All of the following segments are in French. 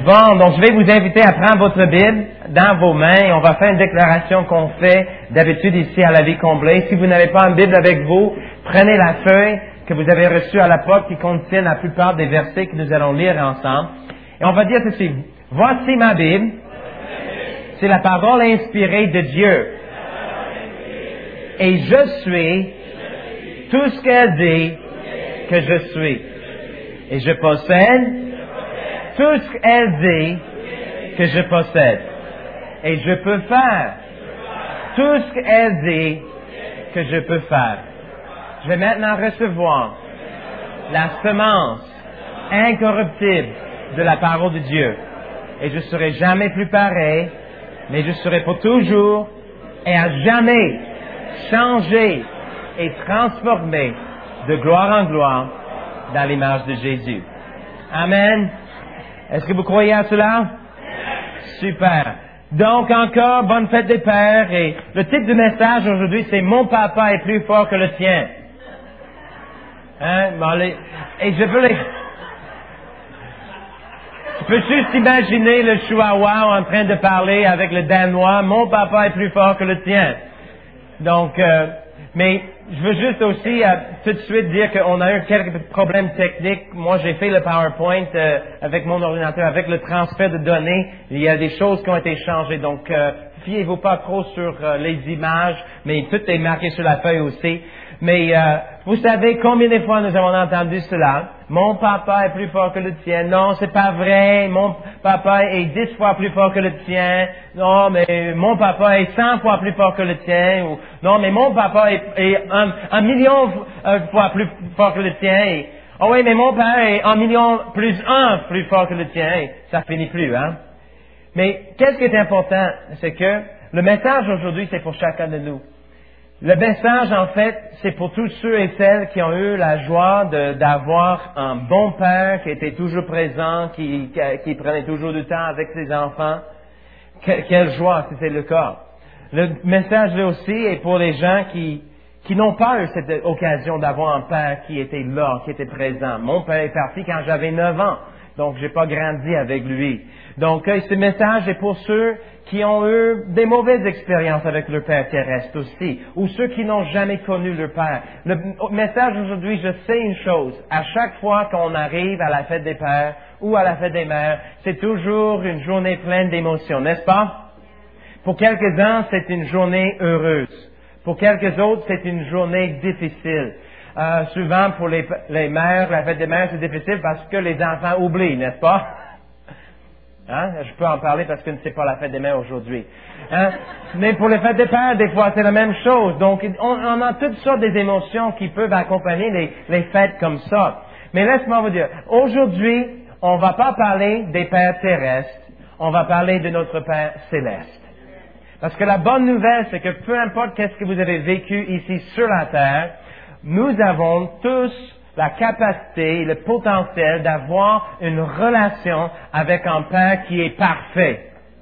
Bon, donc je vais vous inviter à prendre votre Bible dans vos mains et on va faire une déclaration qu'on fait d'habitude ici à la Vie Comblée. Si vous n'avez pas une Bible avec vous, prenez la feuille que vous avez reçue à la porte qui contient la plupart des versets que nous allons lire ensemble. Et on va dire ceci. Voici ma Bible. C'est la parole inspirée de Dieu. Et je suis tout ce qu'elle dit que je suis. Et je possède tout ce qu'elle dit que je possède. Et je peux faire tout ce qu'elle dit que je peux faire. Je vais maintenant recevoir la semence incorruptible de la parole de Dieu. Et je serai jamais plus pareil, mais je serai pour toujours et à jamais changé et transformé de gloire en gloire dans l'image de Jésus. Amen. Est-ce que vous croyez à cela? Super. Donc encore, bonne fête des pères. Et le titre du message aujourd'hui, c'est « Mon papa est plus fort que le tien ». Hein? Bon, et je veux les... Tu peux juste imaginer le Chihuahua en train de parler avec le Danois « Mon papa est plus fort que le tien ». Donc, mais je veux juste aussi tout de suite dire qu'on a eu quelques problèmes techniques. Moi, j'ai fait le PowerPoint avec mon ordinateur, avec le transfert de données. Il y a des choses qui ont été changées. Donc, fiez-vous pas trop sur les images, mais tout est marqué sur la feuille aussi. Mais vous savez combien de fois nous avons entendu cela? Mon papa est plus fort que le tien. Non, c'est pas vrai. Mon papa est 10 fois plus fort que le tien. Non, mais mon papa est 100 fois plus fort que le tien. Ou, non, mais mon papa est un million fois plus fort que le tien. Et, oh oui, mais mon père est 1 million plus 1 plus fort que le tien. Et ça finit plus, hein? Mais qu'est-ce qui est important? C'est que le message aujourd'hui, c'est pour chacun de nous. Le message, en fait, c'est pour tous ceux et celles qui ont eu la joie d'avoir un bon père qui était toujours présent, qui prenait toujours du temps avec ses enfants. Quelle joie, si c'est le cas. Le message, là aussi, est pour les gens qui n'ont pas eu cette occasion d'avoir un père qui était là, qui était présent. Mon père est parti quand j'avais 9 ans, donc j'ai pas grandi avec lui. Donc, ce message est pour ceux qui ont eu des mauvaises expériences avec leur père terrestre aussi, ou ceux qui n'ont jamais connu leur père. Le message aujourd'hui, je sais une chose, à chaque fois qu'on arrive à la fête des pères ou à la fête des mères, c'est toujours une journée pleine d'émotions, n'est-ce pas? Pour quelques-uns, c'est une journée heureuse. Pour quelques autres, c'est une journée difficile. Souvent, pour les mères, la fête des mères, c'est difficile parce que les enfants oublient, n'est-ce pas? Hein? Je peux en parler parce que ce n'est pas la fête des mères aujourd'hui. Hein? Mais pour les fêtes des pères, des fois, c'est la même chose. Donc, on a toutes sortes d'émotions qui peuvent accompagner les fêtes comme ça. Mais laisse-moi vous dire, aujourd'hui, on va pas parler des pères terrestres, on va parler de notre Père céleste. Parce que la bonne nouvelle, c'est que peu importe qu'est-ce que vous avez vécu ici sur la terre, nous avons tous la capacité, le potentiel d'avoir une relation avec un Père qui est parfait.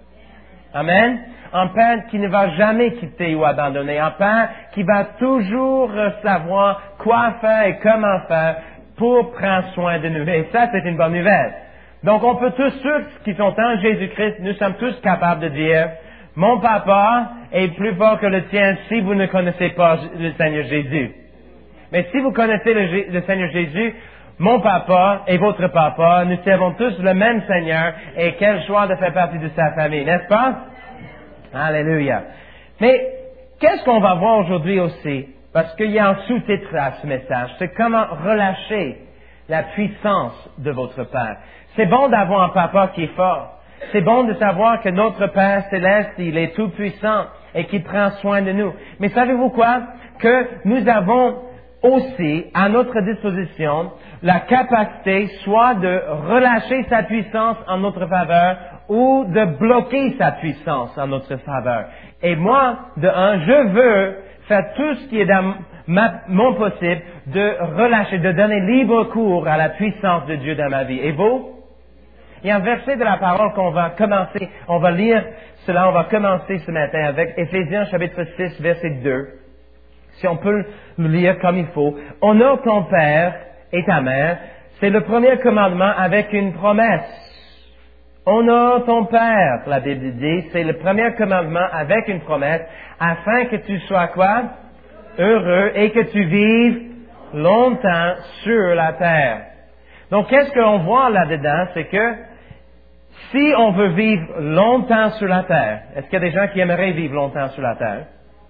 Amen. Un Père qui ne va jamais quitter ou abandonner. Un Père qui va toujours savoir quoi faire et comment faire pour prendre soin de nous. Et ça, c'est une bonne nouvelle. Donc, on peut tous, ceux qui sont en Jésus-Christ, nous sommes tous capables de dire, mon papa est plus fort que le tien si vous ne connaissez pas le Seigneur Jésus. Mais si vous connaissez le Seigneur Jésus, mon papa et votre papa, nous servons tous le même Seigneur et quelle joie de faire partie de sa famille, n'est-ce pas? Alléluia. Mais qu'est-ce qu'on va voir aujourd'hui aussi? Parce qu'il y a un sous-titre à ce message. C'est comment relâcher la puissance de votre Père. C'est bon d'avoir un papa qui est fort. C'est bon de savoir que notre Père céleste, il est tout puissant et qu'il prend soin de nous. Mais savez-vous quoi? Que nous avons aussi à notre disposition la capacité soit de relâcher sa puissance en notre faveur ou de bloquer sa puissance en notre faveur. Et moi, je veux faire tout ce qui est dans mon possible de relâcher, de donner libre cours à la puissance de Dieu dans ma vie. Et vous? Il y a un verset de la parole qu'on va commencer, on va lire cela, on va commencer ce matin avec Éphésiens chapitre 6, verset 2. Si on peut le lire comme il faut. Honore ton père et ta mère, c'est le premier commandement avec une promesse. Honore ton père, la Bible dit, c'est le premier commandement avec une promesse, afin que tu sois quoi? Heureux et que tu vives longtemps sur la terre. Donc, qu'est-ce qu'on voit là-dedans? C'est que si on veut vivre longtemps sur la terre, est-ce qu'il y a des gens qui aimeraient vivre longtemps sur la terre?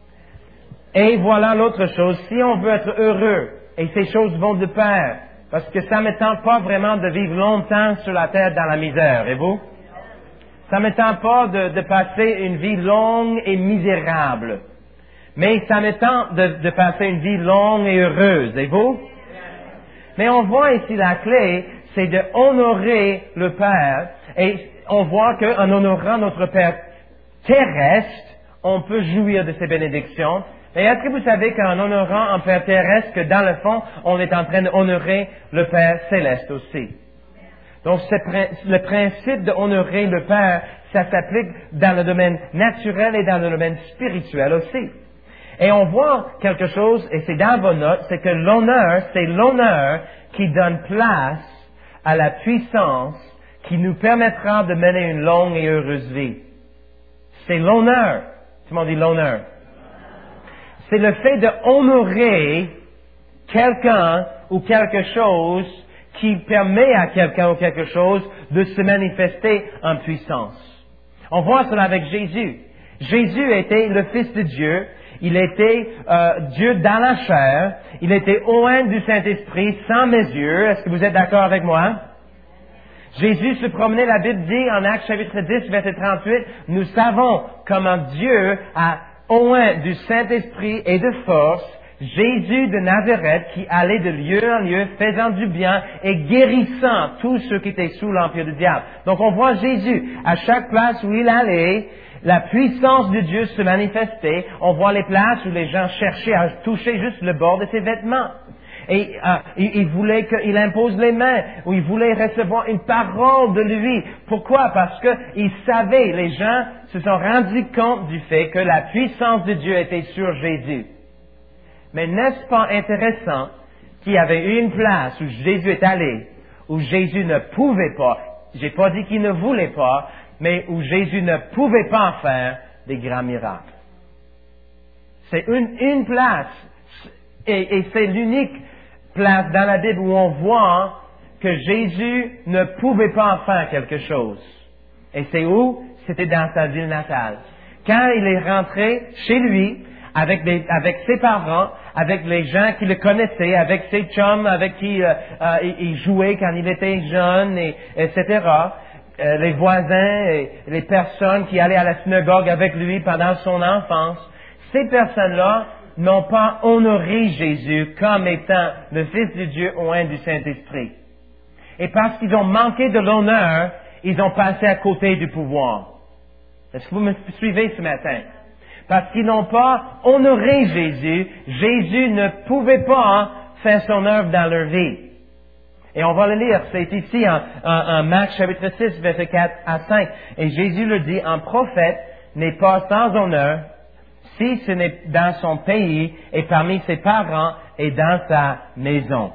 Et voilà l'autre chose, si on veut être heureux, et ces choses vont de pair, parce que ça ne me tente pas vraiment de vivre longtemps sur la terre dans la misère, et vous? Ça ne me tente pas de passer une vie longue et misérable. Mais ça me tente de passer une vie longue et heureuse, et vous? Mais on voit ici la clé, c'est de honorer le Père, et on voit qu'en honorant notre Père terrestre, on peut jouir de ses bénédictions. Et est-ce que vous savez qu'en honorant un Père terrestre, que dans le fond, on est en train d'honorer le Père céleste aussi? Donc, le principe d'honorer le Père, ça s'applique dans le domaine naturel et dans le domaine spirituel aussi. Et on voit quelque chose, et c'est dans vos notes, c'est que l'honneur, c'est l'honneur qui donne place à la puissance qui nous permettra de mener une longue et heureuse vie. C'est l'honneur. Tout le monde dit l'honneur. C'est le fait d'honorer quelqu'un ou quelque chose qui permet à quelqu'un ou quelque chose de se manifester en puissance. On voit cela avec Jésus. Jésus était le Fils de Dieu. Il était Dieu dans la chair. Il était oint du Saint-Esprit sans mesure. Est-ce que vous êtes d'accord avec moi? Jésus se promenait, la Bible dit en Actes chapitre 10, verset 38, nous savons comment Dieu a oint du Saint-Esprit et de force Jésus de Nazareth qui allait de lieu en lieu, faisant du bien et guérissant tous ceux qui étaient sous l'empire du diable. Donc on voit Jésus, à chaque place où il allait, la puissance de Dieu se manifestait. On voit les places où les gens cherchaient à toucher juste le bord de ses vêtements. Et il voulait qu'il impose les mains, ou il voulait recevoir une parole de lui. Pourquoi? Parce que il savait, les gens se sont rendus compte du fait que la puissance de Dieu était sur Jésus. Mais n'est-ce pas intéressant qu'il y avait eu une place où Jésus est allé, où Jésus ne pouvait pas, j'ai pas dit qu'il ne voulait pas, mais où Jésus ne pouvait pas faire des grands miracles. C'est une place, et c'est l'unique place dans la Bible où on voit que Jésus ne pouvait pas faire quelque chose. Et c'est où? C'était dans sa ville natale. Quand il est rentré chez lui, avec ses parents, avec les gens qui le connaissaient, avec ses chums avec qui il jouait quand il était jeune, etc., les voisins et les personnes qui allaient à la synagogue avec lui pendant son enfance, ces personnes-là n'ont pas honoré Jésus comme étant le Fils de Dieu oint du Saint-Esprit. Et parce qu'ils ont manqué de l'honneur, ils ont passé à côté du pouvoir. Est-ce que vous me suivez ce matin? Parce qu'ils n'ont pas honoré Jésus, Jésus ne pouvait pas faire son œuvre dans leur vie. Et on va le lire, c'est ici en Marc chapitre 6, verset 4 à 5. Et Jésus le dit, un prophète n'est pas sans honneur, si ce n'est dans son pays et parmi ses parents et dans sa maison.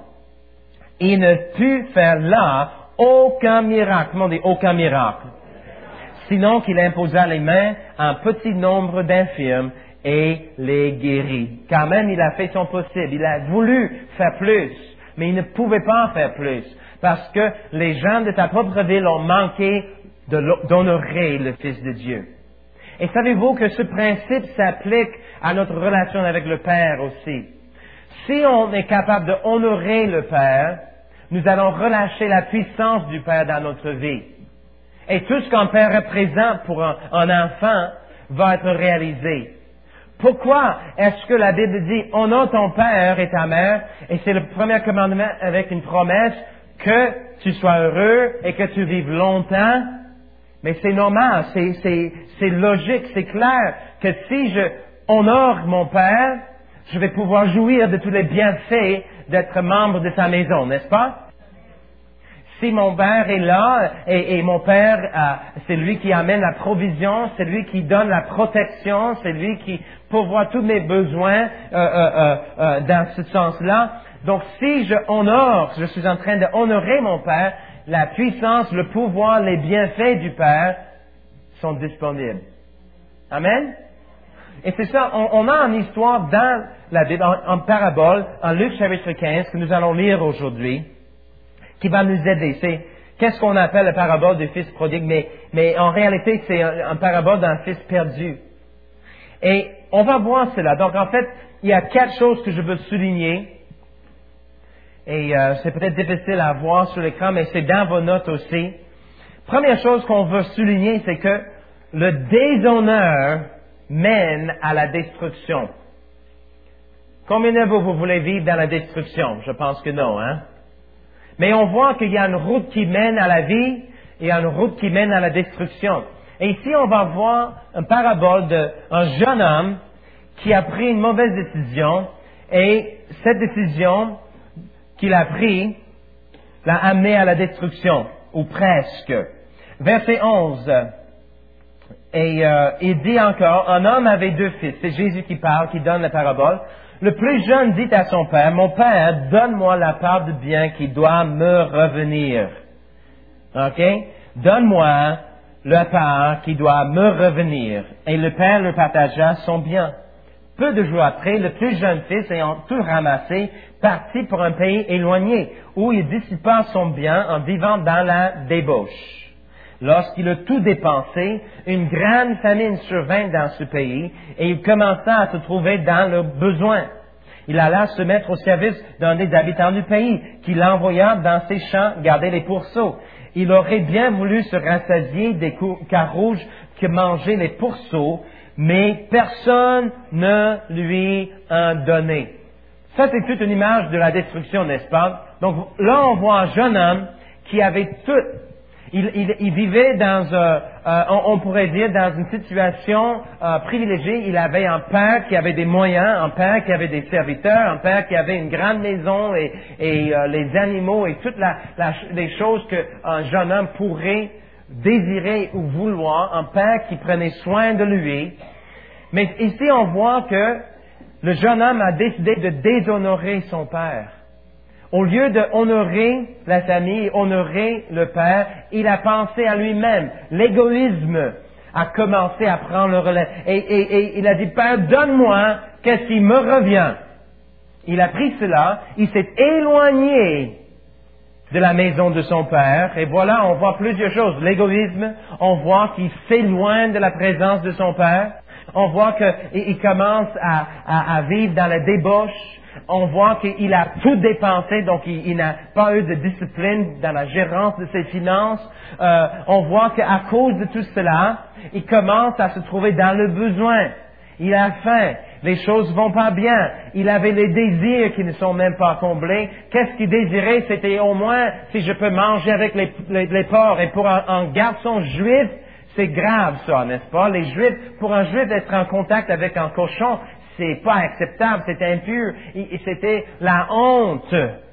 Il ne put faire là aucun miracle. Comment on dit aucun miracle? Sinon qu'il imposa les mains à un petit nombre d'infirmes et les guérit. Quand même, il a fait son possible. Il a voulu faire plus, mais il ne pouvait pas en faire plus. Parce que les gens de sa propre ville ont manqué d'honorer le Fils de Dieu. Et savez-vous que ce principe s'applique à notre relation avec le Père aussi. Si on est capable d'honorer le Père, nous allons relâcher la puissance du Père dans notre vie. Et tout ce qu'un Père représente pour un enfant va être réalisé. Pourquoi est-ce que la Bible dit « Honore ton Père et ta mère » et c'est le premier commandement avec une promesse que tu sois heureux et que tu vives longtemps? Mais c'est normal, c'est logique, c'est clair que si je honore mon Père, je vais pouvoir jouir de tous les bienfaits d'être membre de sa maison, n'est-ce pas? Si mon Père est là, et mon Père, c'est lui qui amène la provision, c'est lui qui donne la protection, c'est lui qui pourvoit tous mes besoins dans ce sens-là. Donc si je suis en train de honorer mon Père, la puissance, le pouvoir, les bienfaits du Père sont disponibles. Amen? Et c'est ça, on a une histoire dans la Bible, en parabole, en Luc chapitre 15, que nous allons lire aujourd'hui, qui va nous aider. C'est qu'est-ce qu'on appelle la parabole du fils prodigue, mais en réalité, c'est un parabole d'un fils perdu. Et on va voir cela. Donc, en fait, il y a 4 choses que je veux souligner. Et c'est peut-être difficile à voir sur l'écran, mais c'est dans vos notes aussi. Première chose qu'on veut souligner, c'est que le déshonneur mène à la destruction. Combien de vous voulez vivre dans la destruction? Je pense que non, hein? Mais on voit qu'il y a une route qui mène à la vie et une route qui mène à la destruction. Et ici, on va voir une parabole d'un jeune homme qui a pris une mauvaise décision et cette décision qu'il a prise l'a amené à la destruction, ou presque. Verset 11. Et il dit encore, un homme avait 2 fils. C'est Jésus qui parle, qui donne la parabole. Le plus jeune dit à son père, mon père, donne-moi la part du bien qui doit me revenir. OK? Donne-moi la part qui doit me revenir. Et le père le partagea son bien. Peu de jours après, le plus jeune fils, ayant tout ramassé, partit pour un pays éloigné, où il dissipa son bien en vivant dans la débauche. Lorsqu'il a tout dépensé, une grande famine survint dans ce pays, et il commença à se trouver dans le besoin. Il alla se mettre au service d'un des habitants du pays, qui l'envoya dans ses champs garder les pourceaux. Il aurait bien voulu se rassasier des carouges que mangeaient les pourceaux, mais personne ne lui en donnait. Ça, c'est toute une image de la destruction, n'est-ce pas? Donc là, on voit un jeune homme qui avait tout. Il vivait dans, on pourrait dire, dans une situation privilégiée. Il avait un père qui avait des moyens, un père qui avait des serviteurs, un père qui avait une grande maison et les animaux et toutes les choses qu'un jeune homme pourrait désirer ou vouloir, un père qui prenait soin de lui. Mais ici, on voit que le jeune homme a décidé de déshonorer son père. Au lieu de honorer la famille, honorer le père, il a pensé à lui-même. L'égoïsme a commencé à prendre le relais. Et il a dit, Père, donne-moi qu'est-ce qui me revient. Il a pris cela, il s'est éloigné de la maison de son père. Et voilà, on voit plusieurs choses. L'égoïsme, on voit qu'il s'éloigne de la présence de son père. On voit qu'il commence à vivre dans la débauche. On voit qu'il a tout dépensé, donc il n'a pas eu de discipline dans la gérance de ses finances. On voit qu'à cause de tout cela, il commence à se trouver dans le besoin. Il a faim. Les choses vont pas bien. Il avait les désirs qui ne sont même pas comblés. Qu'est-ce qu'il désirait? C'était au moins si je peux manger avec les porcs. Et pour un garçon juif, c'est grave ça, n'est-ce pas? Les Juifs, pour un Juif d'être en contact avec un cochon, c'est pas acceptable, c'était impur, et c'était la honte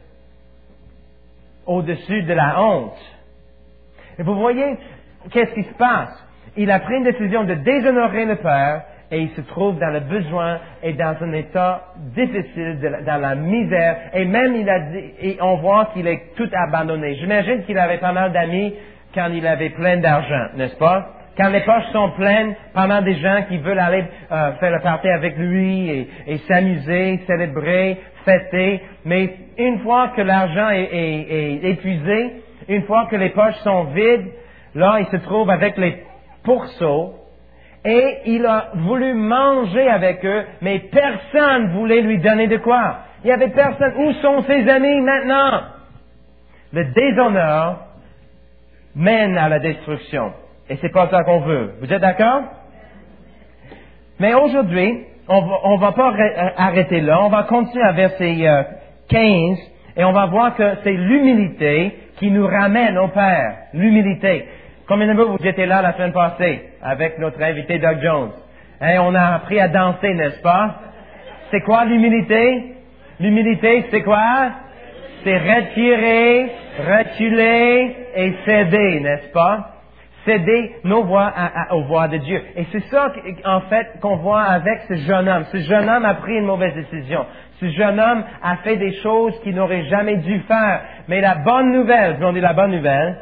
au-dessus de la honte. Et vous voyez, qu'est-ce qui se passe? Il a pris une décision de déshonorer le Père, et il se trouve dans le besoin et dans un état difficile, dans la misère, et même il a dit, et on voit qu'il est tout abandonné. J'imagine qu'il avait pas mal d'amis quand il avait plein d'argent, n'est-ce pas? Quand les poches sont pleines, pendant des gens qui veulent aller faire le party avec lui et s'amuser, célébrer, fêter, mais une fois que l'argent est épuisé, une fois que les poches sont vides, là, il se trouve avec les pourceaux et il a voulu manger avec eux, mais personne ne voulait lui donner de quoi. Il y avait personne. Où sont ses amis maintenant? Le déshonneur mène à la destruction. Et c'est pas ça qu'on veut. Vous êtes d'accord? Mais aujourd'hui, on va pas arrêter là. On va continuer à verset 15 et on va voir que c'est l'humilité qui nous ramène au Père. L'humilité. Combien de vous étiez là la semaine passée avec notre invité Doug Jones? Hein, on a appris à danser, n'est-ce pas? C'est quoi l'humilité? L'humilité, c'est quoi? C'est retirer, reculer et céder, n'est-ce pas? céder nos voix aux voix de Dieu. Et c'est ça, en fait, qu'on voit avec ce jeune homme. Ce jeune homme a pris une mauvaise décision. Ce jeune homme a fait des choses qu'il n'aurait jamais dû faire. Mais la bonne nouvelle, on dit la bonne nouvelle,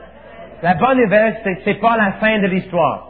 c'est pas la fin de l'histoire.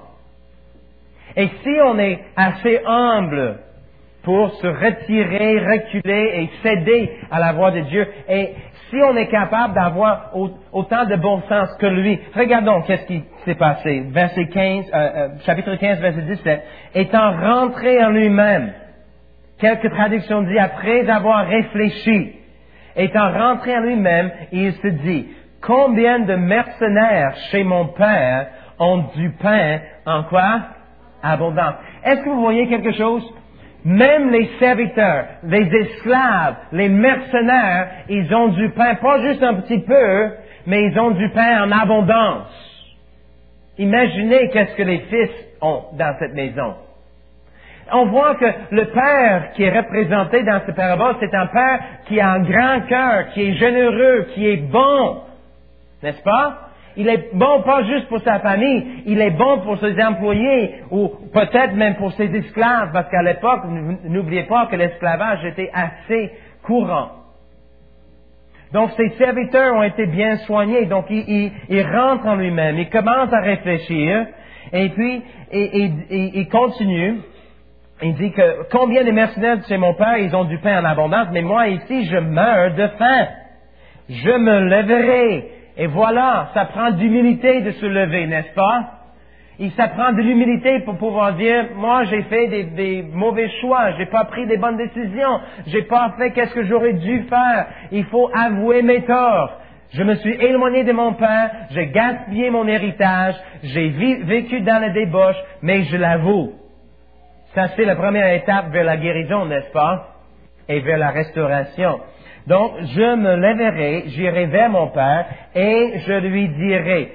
Et si on est assez humble pour se retirer, reculer et céder à la voix de Dieu, et si on est capable d'avoir autant de bon sens que lui, regardons qu'est-ce qui s'est passé. Chapitre 15, verset 17. Étant rentré en lui-même, quelques traductions disent après avoir réfléchi, étant rentré en lui-même, il se dit, combien de mercenaires chez mon père ont du pain en quoi? Abondance. Est-ce que vous voyez quelque chose? Même les serviteurs, les esclaves, les mercenaires, ils ont du pain, pas juste un petit peu, mais ils ont du pain en abondance. Imaginez qu'est-ce que les fils ont dans cette maison. On voit que le père qui est représenté dans cette parabole, c'est un père qui a un grand cœur, qui est généreux, qui est bon. N'est-ce pas? Il est bon pas juste pour sa famille, il est bon pour ses employés ou peut-être même pour ses esclaves, parce qu'à l'époque, n'oubliez pas que l'esclavage était assez courant. Donc ses serviteurs ont été bien soignés, donc il rentre en lui-même, il commence à réfléchir, et puis il continue. Il dit que combien de mercenaires chez mon père, ils ont du pain en abondance, mais moi ici, je meurs de faim. Je me lèverai. Et voilà, ça prend d'humilité de se lever, n'est-ce pas? Et ça prend de l'humilité pour pouvoir dire, moi j'ai fait des mauvais choix, j'ai pas pris des bonnes décisions, j'ai pas fait qu'est-ce que j'aurais dû faire. Il faut avouer mes torts. Je me suis éloigné de mon père, j'ai gaspillé mon héritage, j'ai vécu dans la débauche, mais je l'avoue. Ça c'est la première étape vers la guérison, n'est-ce pas? Et vers la restauration. Donc, je me lèverai, j'irai vers mon père et je lui dirai.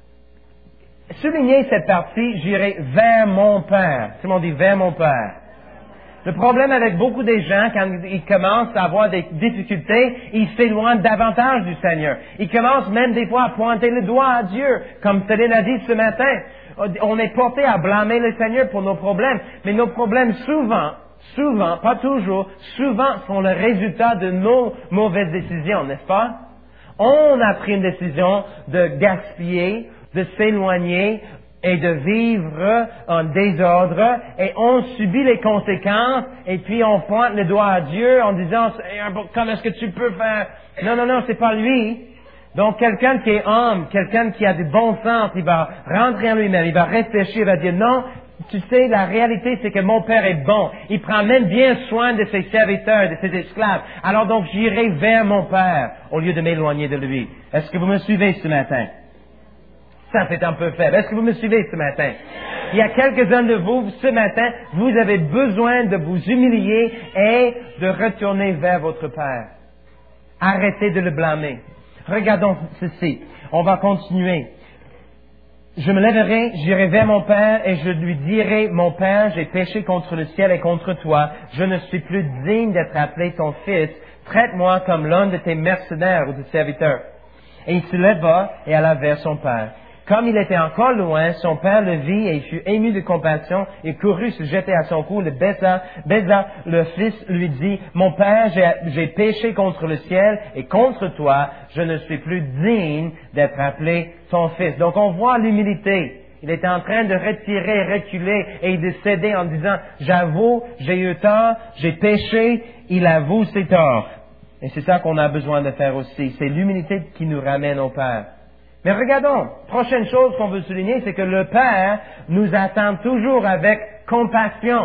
Soulignez cette partie, j'irai vers mon père. Tout le monde dit vers mon père. Le problème avec beaucoup des gens, quand ils commencent à avoir des difficultés, ils s'éloignent davantage du Seigneur. Ils commencent même des fois à pointer le doigt à Dieu, comme Céline a dit ce matin. On est porté à blâmer le Seigneur pour nos problèmes, mais nos problèmes souvent, pas toujours, souvent sont le résultat de nos mauvaises décisions, n'est-ce pas? On a pris une décision de gaspiller, de s'éloigner et de vivre en désordre et on subit les conséquences et puis on pointe le doigt à Dieu en disant « Comment est-ce que tu peux faire? » Non, c'est pas lui. Donc quelqu'un qui est humble, quelqu'un qui a du bon sens, il va rentrer en lui-même, il va réfléchir, il va dire « Non, tu sais, la réalité, c'est que mon Père est bon. Il prend même bien soin de ses serviteurs, de ses esclaves. Alors donc, j'irai vers mon Père au lieu de m'éloigner de lui. » Est-ce que vous me suivez ce matin? Ça, c'est un peu faible. Est-ce que vous me suivez ce matin? Il y a quelques-uns de vous, ce matin, vous avez besoin de vous humilier et de retourner vers votre Père. Arrêtez de le blâmer. Regardons ceci. On va continuer. Je me lèverai, j'irai vers mon Père et je lui dirai, mon Père, j'ai péché contre le ciel et contre toi. Je ne suis plus digne d'être appelé ton fils. Traite-moi comme l'un de tes mercenaires ou de serviteurs. Et il se leva et alla vers son Père. Comme il était encore loin, son père le vit et il fut ému de compassion et courut se jeter à son cou, le baisa. Le fils lui dit, mon père, j'ai péché contre le ciel et contre toi, je ne suis plus digne d'être appelé ton fils. Donc on voit l'humilité. Il était en train de retirer, reculer et de céder en disant, j'avoue, j'ai eu tort, j'ai péché, il avoue ses torts. Et c'est ça qu'on a besoin de faire aussi. C'est l'humilité qui nous ramène au Père. Mais regardons, prochaine chose qu'on veut souligner, c'est que le Père nous attend toujours avec compassion.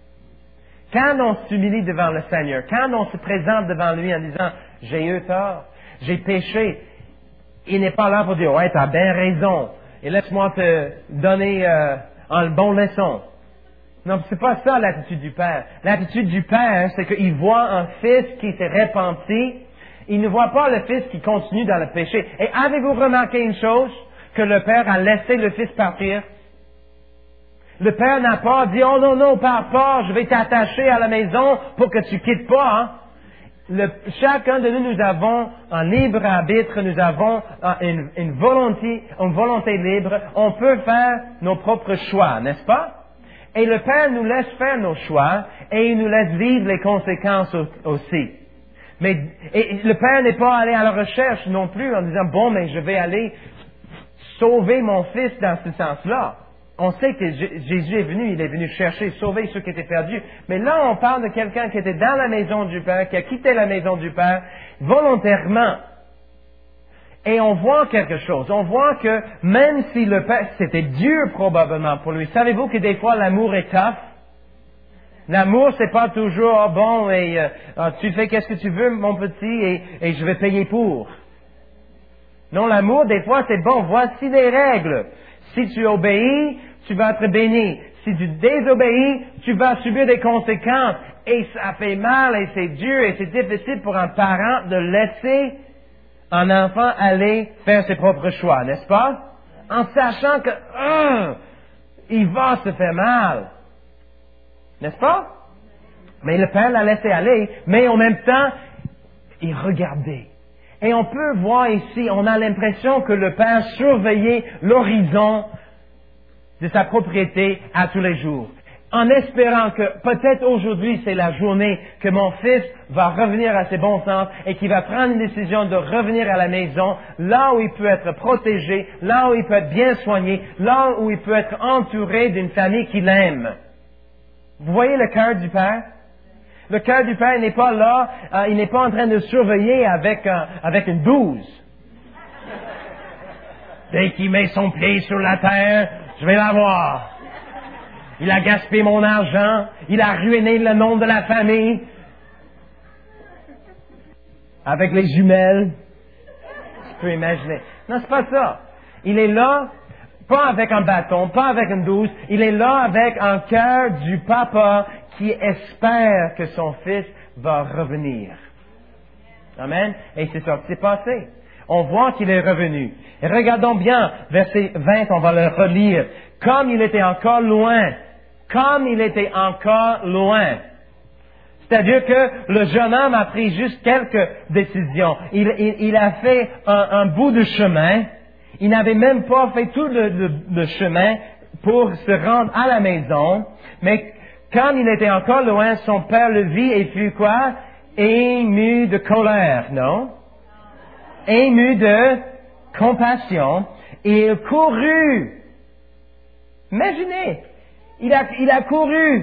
Quand on s'humilie devant le Seigneur, quand on se présente devant lui en disant, j'ai eu tort, j'ai péché, il n'est pas là pour dire, ouais, t'as bien raison, et laisse-moi te donner un bon leçon. Non, c'est pas ça l'attitude du Père. L'attitude du Père, c'est qu'il voit un fils qui s'est repenti. Il ne voit pas le fils qui continue dans le péché. Et avez-vous remarqué une chose? Que le Père a laissé le fils partir? Le Père n'a pas dit, oh non, pars pas, je vais t'attacher à la maison pour que tu quittes pas. Hein? chacun de nous avons un libre arbitre, nous avons une volonté libre. On peut faire nos propres choix, n'est-ce pas? Et le Père nous laisse faire nos choix et il nous laisse vivre les conséquences aussi. Mais le Père n'est pas allé à la recherche non plus en disant, bon, mais je vais aller sauver mon fils dans ce sens-là. On sait que Jésus est venu chercher, sauver ceux qui étaient perdus. Mais là, on parle de quelqu'un qui était dans la maison du Père, qui a quitté la maison du Père volontairement. Et on voit quelque chose. On voit que même si le Père, c'était dur probablement pour lui. Savez-vous que des fois l'amour est tough? L'amour, c'est pas toujours, oh bon, et tu fais qu'est-ce que tu veux, mon petit, et je vais payer pour. Non, l'amour, des fois, c'est bon, voici les règles. Si tu obéis, tu vas être béni. Si tu désobéis, tu vas subir des conséquences. Et ça fait mal, et c'est dur, et c'est difficile pour un parent de laisser un enfant aller faire ses propres choix, n'est-ce pas? En sachant que, il va se faire mal. N'est-ce pas? Mais le Père l'a laissé aller, mais en même temps, il regardait. Et on peut voir ici, on a l'impression que le Père surveillait l'horizon de sa propriété à tous les jours. En espérant que peut-être aujourd'hui c'est la journée que mon fils va revenir à ses bons sens et qu'il va prendre une décision de revenir à la maison, là où il peut être protégé, là où il peut être bien soigné, là où il peut être entouré d'une famille qui l'aime. Vous voyez le cœur du Père? Le cœur du Père n'est pas là, il n'est pas en train de surveiller avec une douze. Dès qu'il met son pied sur la terre, je vais l'avoir. Il a gaspillé mon argent, il a ruiné le nom de la famille. Avec les jumelles. Tu peux imaginer. Non, c'est pas ça. Il est là, pas avec un bâton, pas avec une douce, il est là avec un cœur du papa qui espère que son fils va revenir. Amen. Et c'est ça qui s'est passé. On voit qu'il est revenu. Et regardons bien, verset 20, on va le relire. Comme il était encore loin. Comme il était encore loin. C'est-à-dire que le jeune homme a pris juste quelques décisions. Il a fait un bout de chemin. Il n'avait même pas fait tout le chemin pour se rendre à la maison. Mais quand il était encore loin, son père le vit et fut quoi? Ému de colère, non? Ému de compassion. Et il courut. Imaginez. Il a couru.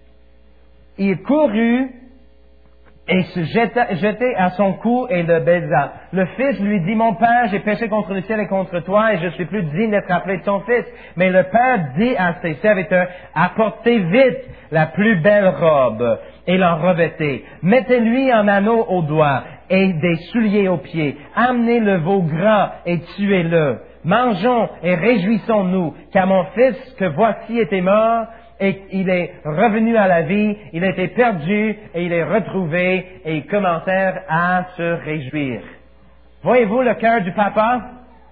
Il courut et se jetait à son cou et le baisa. Le fils lui dit, mon père, j'ai péché contre le ciel et contre toi et je suis plus digne d'être appelé ton fils. Mais le père dit à ses serviteurs, apportez vite la plus belle robe et l'en revêtez. Mettez-lui un anneau au doigt et des souliers aux pieds. Amenez le veau gras et tuez-le. Mangeons et réjouissons-nous, car mon fils que voici était mort, et il est revenu à la vie, il était perdu, et il est retrouvé, et ils commencèrent à se réjouir. Voyez-vous le cœur du papa?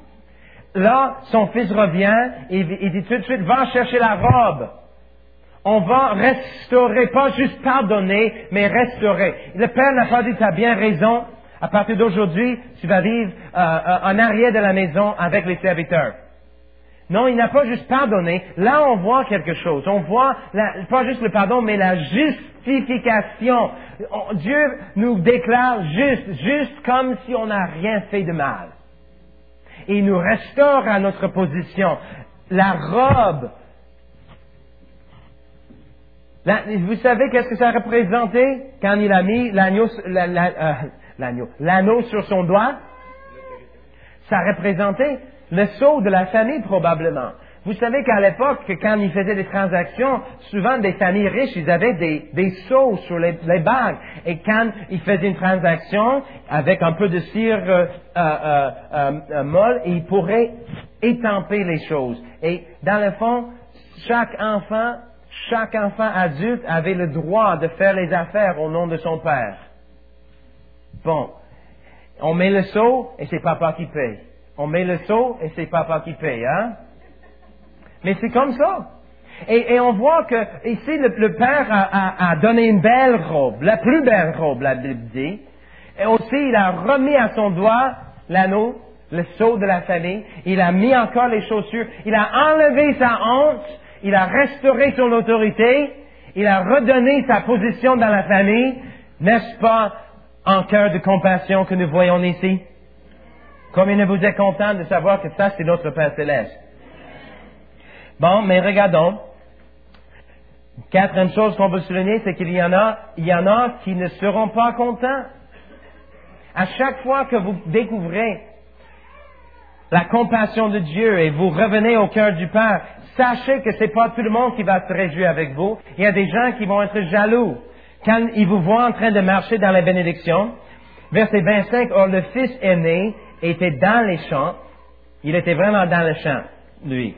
Là, son fils revient, et il dit tout de suite, va chercher la robe. On va restaurer, pas juste pardonner, mais restaurer. Le père n'a pas dit, tu as bien raison, à partir d'aujourd'hui, tu vas vivre en arrière de la maison avec les serviteurs. Non, il n'a pas juste pardonné. Là, on voit quelque chose. On voit pas juste le pardon, mais la justification. Dieu nous déclare juste comme si on n'a rien fait de mal. Et il nous restaure à notre position. La robe. Vous savez qu'est-ce que ça représentait quand il a mis l'anneau sur son doigt? Ça représentait le sceau de la famille, probablement. Vous savez qu'à l'époque, quand ils faisaient des transactions, souvent des familles riches, ils avaient des sceaux sur les bagues. Et quand ils faisaient une transaction avec un peu de cire molle, ils pourraient étamper les choses. Et dans le fond, chaque enfant adulte avait le droit de faire les affaires au nom de son père. Bon. On met le sceau et c'est papa qui paye. On met le sceau et c'est papa qui paye, hein? Mais c'est comme ça. Et on voit que ici le père a donné une belle robe, la plus belle robe, la Bible dit. Et aussi, il a remis à son doigt l'anneau, le sceau de la famille. Il a mis encore les chaussures. Il a enlevé sa honte. Il a restauré son autorité. Il a redonné sa position dans la famille. N'est-ce pas en cœur de compassion que nous voyons ici? Combien vous êtes content de savoir que ça, c'est notre Père Céleste? Bon, mais regardons. Quatrième chose qu'on veut souligner, c'est qu'il y en a qui ne seront pas contents. À chaque fois que vous découvrez la compassion de Dieu et vous revenez au cœur du Père, sachez que c'est pas tout le monde qui va se réjouir avec vous. Il y a des gens qui vont être jaloux quand ils vous voient en train de marcher dans la bénédiction. Verset 25, or le fils aîné était dans les champs. Il était vraiment dans le champ, lui.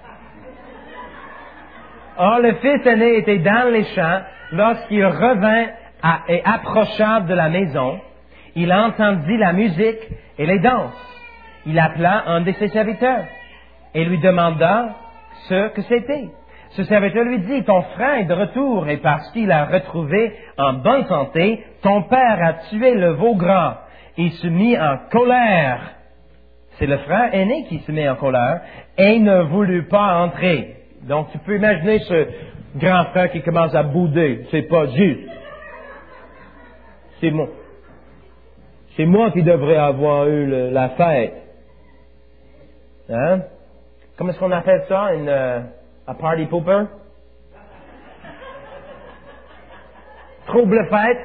Or le fils aîné était dans les champs lorsqu'il revint et approcha de la maison. Il entendit la musique et les danses. Il appela un de ses serviteurs et lui demanda ce que c'était. Ce serviteur lui dit, ton frère est de retour et parce qu'il a retrouvé en bonne santé, ton père a tué le veau gras. Il se mit en colère. C'est le frère aîné qui se met en colère et ne voulut pas entrer. Donc tu peux imaginer ce grand frère qui commence à bouder. C'est pas juste. C'est moi qui devrais avoir eu la fête. Hein? Comment est-ce qu'on appelle ça? A party pooper? Trouble fête.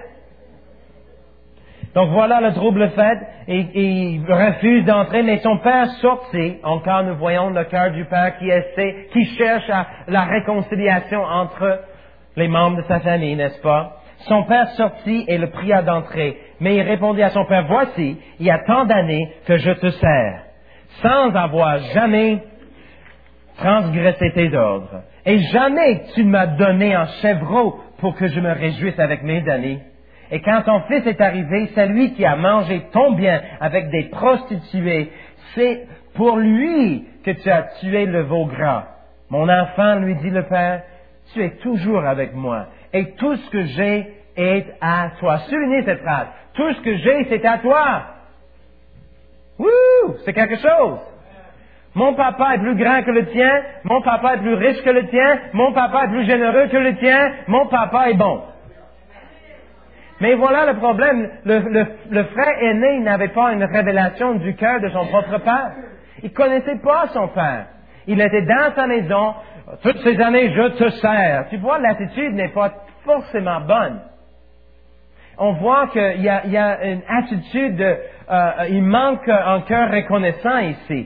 Donc voilà le trouble fête. Et il refuse d'entrer, mais son père sortit. Encore nous voyons le cœur du père qui cherche la réconciliation entre les membres de sa famille, n'est-ce pas? Son père sortit et le pria d'entrer. Mais il répondit à son père, voici, il y a tant d'années que je te sers, sans avoir jamais transgressé tes ordres. Et jamais tu ne m'as donné un chevreau pour que je me réjouisse avec mes amis. Et quand ton fils est arrivé, c'est lui qui a mangé ton bien avec des prostituées. C'est pour lui que tu as tué le veau gras. Mon enfant, lui dit le père, tu es toujours avec moi. Et tout ce que j'ai est à toi. Soulignez cette phrase. Tout ce que j'ai, c'est à toi. Wouh! C'est quelque chose. Mon papa est plus grand que le tien. Mon papa est plus riche que le tien. Mon papa est plus généreux que le tien. Mon papa est bon. Mais voilà le problème. Le frère aîné n'avait pas une révélation du cœur de son propre père. Il connaissait pas son père. Il était dans sa maison. Toutes ces années, je te sers. Tu vois, l'attitude n'est pas forcément bonne. On voit qu'il y a une attitude, il manque un cœur reconnaissant ici.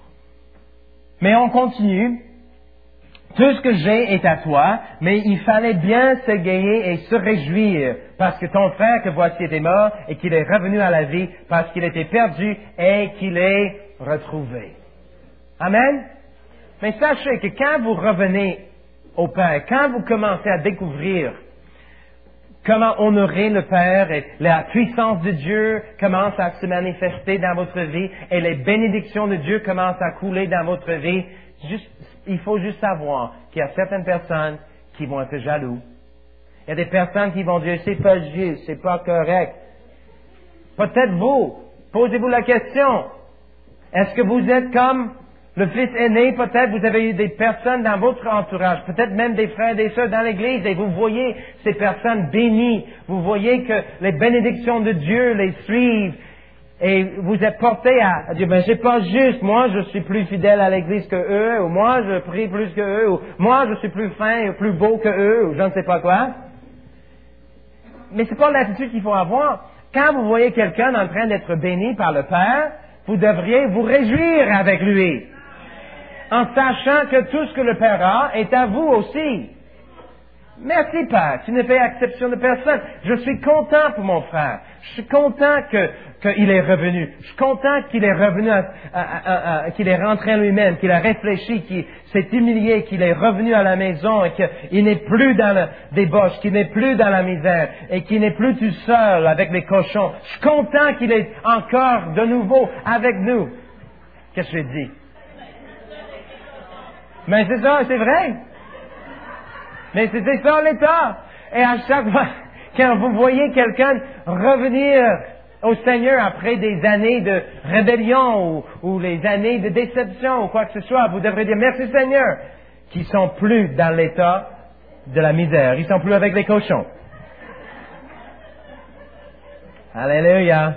Mais on continue. Tout ce que j'ai est à toi, mais il fallait bien s'égayer et se réjouir, parce que ton frère que voici était mort et qu'il est revenu à la vie, parce qu'il était perdu et qu'il est retrouvé. Amen? Mais sachez que quand vous revenez au Père, quand vous commencez à découvrir comment honorer le Père et la puissance de Dieu commence à se manifester dans votre vie et les bénédictions de Dieu commencent à couler dans votre vie, il faut juste savoir qu'il y a certaines personnes qui vont être jaloux. Il y a des personnes qui vont dire, c'est pas juste, c'est pas correct. Peut-être vous, posez-vous la question, est-ce que vous êtes comme le fils aîné? Peut-être vous avez eu des personnes dans votre entourage, peut-être même des frères et des sœurs dans l'église, et vous voyez ces personnes bénies, vous voyez que les bénédictions de Dieu les suivent, et vous êtes porté à dire, ben c'est pas juste, moi je suis plus fidèle à l'église que eux, ou moi je prie plus que eux, ou moi je suis plus fin ou plus beau que eux, ou je ne sais pas quoi. Mais c'est pas l'attitude qu'il faut avoir. Quand vous voyez quelqu'un en train d'être béni par le Père, vous devriez vous réjouir avec lui, en sachant que tout ce que le Père a est à vous aussi. Merci Père, tu ne fais exception de personne. Je suis content pour mon frère. Je suis content qu'il est revenu. Je suis content qu'il est revenu, qu'il est rentré en lui-même, qu'il a réfléchi, qu'il s'est humilié, qu'il est revenu à la maison et qu'il n'est plus dans la débauche, qu'il n'est plus dans la misère et qu'il n'est plus tout seul avec les cochons. Je suis content qu'il est encore de nouveau avec nous. Qu'est-ce que je dis? Mais c'est ça, c'est vrai. Mais c'est ça l'état. Et à chaque fois, quand vous voyez quelqu'un revenir au Seigneur après des années de rébellion ou les années de déception ou quoi que ce soit. Vous devrez dire merci Seigneur, qui sont plus dans l'état de la misère. Ils sont plus avec les cochons. Alléluia.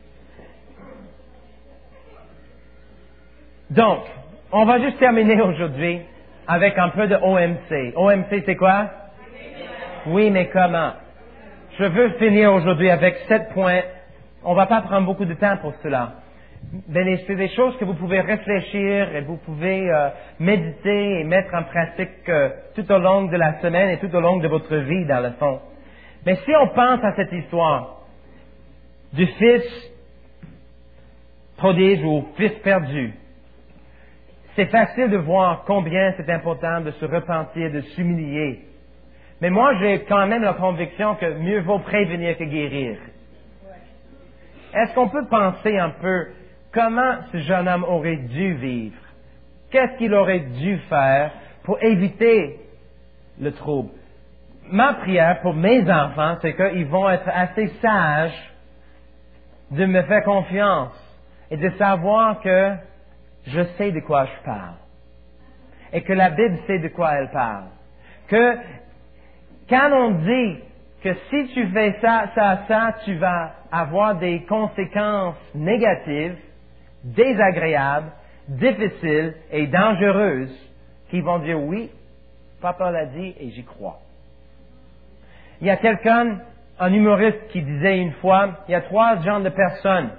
Donc, on va juste terminer aujourd'hui avec un peu de OMC. OMC, c'est quoi? Oui, mais comment? Je veux finir aujourd'hui avec 7 points. On va pas prendre beaucoup de temps pour cela. Mais c'est des choses que vous pouvez réfléchir et vous pouvez méditer et mettre en pratique tout au long de la semaine et tout au long de votre vie, dans le fond. Mais si on pense à cette histoire du fils prodige ou fils perdu, c'est facile de voir combien c'est important de se repentir, de s'humilier. Mais moi, j'ai quand même la conviction que mieux vaut prévenir que guérir. Est-ce qu'on peut penser un peu comment ce jeune homme aurait dû vivre? Qu'est-ce qu'il aurait dû faire pour éviter le trouble? Ma prière pour mes enfants, c'est qu'ils vont être assez sages de me faire confiance et de savoir que je sais de quoi je parle. Et que la Bible sait de quoi elle parle. Que quand on dit que si tu fais ça, tu vas avoir des conséquences négatives, désagréables, difficiles et dangereuses, qui vont dire oui, papa l'a dit et j'y crois. Il y a quelqu'un, un humoriste qui disait une fois, il y a 3 genres de personnes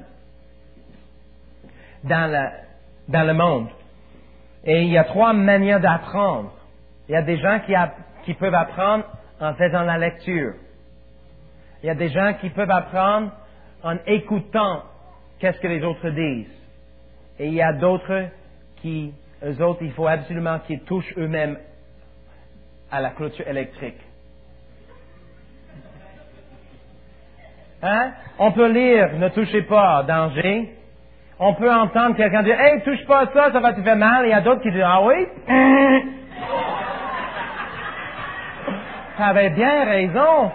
dans le monde. Et il y a 3 manières d'apprendre. Il y a des gens qui peuvent apprendre en faisant la lecture. Il y a des gens qui peuvent apprendre en écoutant qu'est-ce que les autres disent. Et il y a d'autres eux autres, il faut absolument qu'ils touchent eux-mêmes à la clôture électrique. Hein? On peut lire, ne touchez pas, danger. On peut entendre quelqu'un dire, hey, touche pas à ça, ça va te faire mal. Et il y a d'autres qui disent, ah oui? T'avais bien raison.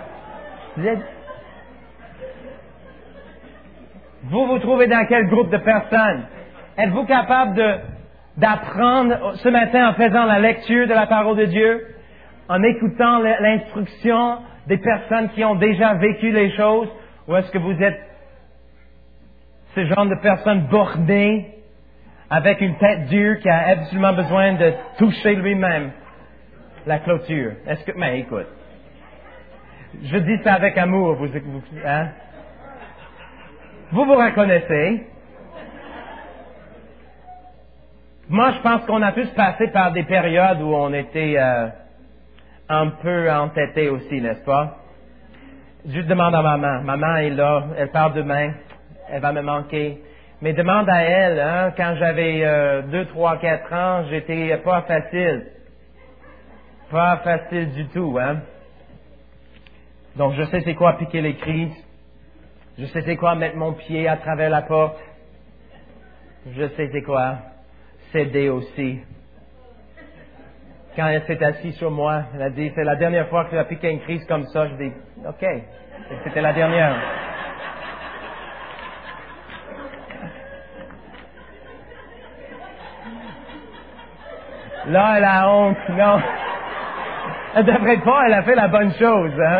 Vous trouvez dans quel groupe de personnes? Êtes-vous capable d'apprendre ce matin en faisant la lecture de la parole de Dieu? En écoutant l'instruction des personnes qui ont déjà vécu les choses? Ou est-ce que vous êtes ce genre de personne bornée, avec une tête dure qui a absolument besoin de toucher lui-même la clôture? Mais écoute, je dis ça avec amour, hein? Vous reconnaissez? Moi, je pense qu'on a tous passé par des périodes où on était un peu entêtés aussi, n'est-ce pas? Juste demande à maman. Maman est là, elle part demain, elle va me manquer. Mais demande à elle, hein, quand j'avais 2, 3, 4 ans, j'étais pas facile. Pas facile du tout, hein. Donc, je sais c'est quoi piquer les crises. Je sais c'est quoi mettre mon pied à travers la porte. Je sais c'est quoi céder aussi. Quand elle s'est assise sur moi, elle a dit, c'est la dernière fois que tu as piqué une crise comme ça. Je dis, OK, c'était la dernière. Là, elle a honte, non. Elle devrait pas, elle a fait la bonne chose, hein.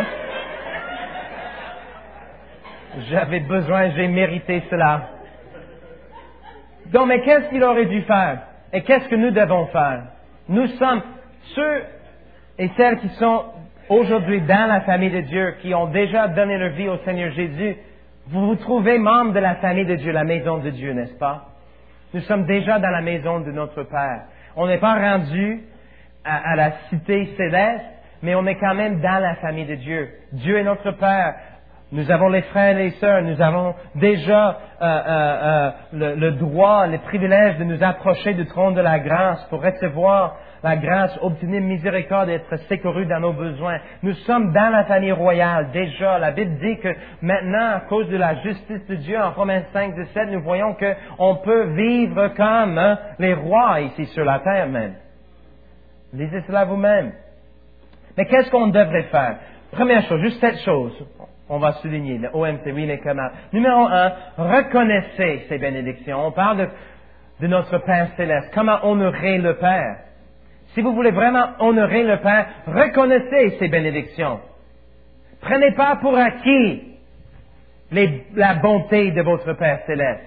J'avais besoin, j'ai mérité cela. Donc, mais qu'est-ce qu'il aurait dû faire? Et qu'est-ce que nous devons faire? Nous sommes ceux et celles qui sont aujourd'hui dans la famille de Dieu, qui ont déjà donné leur vie au Seigneur Jésus. Vous vous trouvez membre de la famille de Dieu, la maison de Dieu, n'est-ce pas? Nous sommes déjà dans la maison de notre Père. On n'est pas rendu à la cité céleste, mais on est quand même dans la famille de Dieu. Dieu est notre Père. Nous avons les frères et les sœurs, nous avons déjà le droit, le privilège de nous approcher du trône de la grâce pour recevoir la grâce, obtenir miséricorde et être secourus dans nos besoins. Nous sommes dans la famille royale déjà. La Bible dit que maintenant, à cause de la justice de Dieu, en Romains 5, 17, nous voyons qu'on peut vivre comme les rois ici sur la terre même. Lisez cela vous-même. Mais qu'est-ce qu'on devrait faire? Première chose, juste cette chose, on va souligner, le OMC, oui, les camarades. Numéro 1, reconnaissez ces bénédictions. On parle de notre Père Céleste, comment honorer le Père. Si vous voulez vraiment honorer le Père, reconnaissez ces bénédictions. Prenez pas pour acquis la bonté de votre Père Céleste.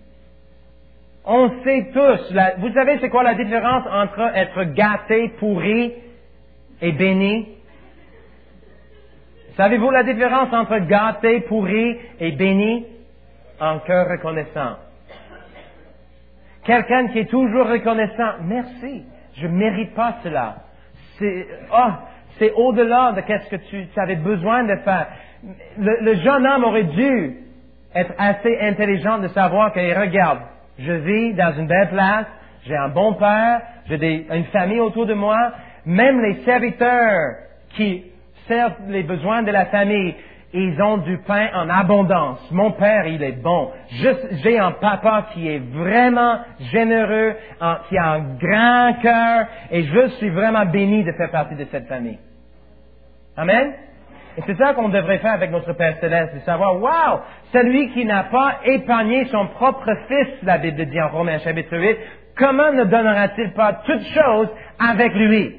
On sait tous, vous savez c'est quoi la différence entre être gâté, pourri et béni? Savez-vous la différence entre gâté, pourri et béni? En cœur reconnaissant. Quelqu'un qui est toujours reconnaissant, merci, je ne mérite pas cela. C'est au-delà de ce que tu avais besoin de faire. Le jeune homme aurait dû être assez intelligent de savoir que, regarde, je vis dans une belle place, j'ai un bon père, j'ai une famille autour de moi, même les serviteurs qui servent les besoins de la famille, ils ont du pain en abondance. Mon père, il est bon. J'ai un papa qui est vraiment généreux, qui a un grand cœur, et je suis vraiment béni de faire partie de cette famille. Amen? Et c'est ça qu'on devrait faire avec notre Père Céleste, de savoir, wow, celui qui n'a pas épargné son propre fils, la Bible dit en Romains chapitre 8, comment ne donnera-t-il pas toutes choses avec lui?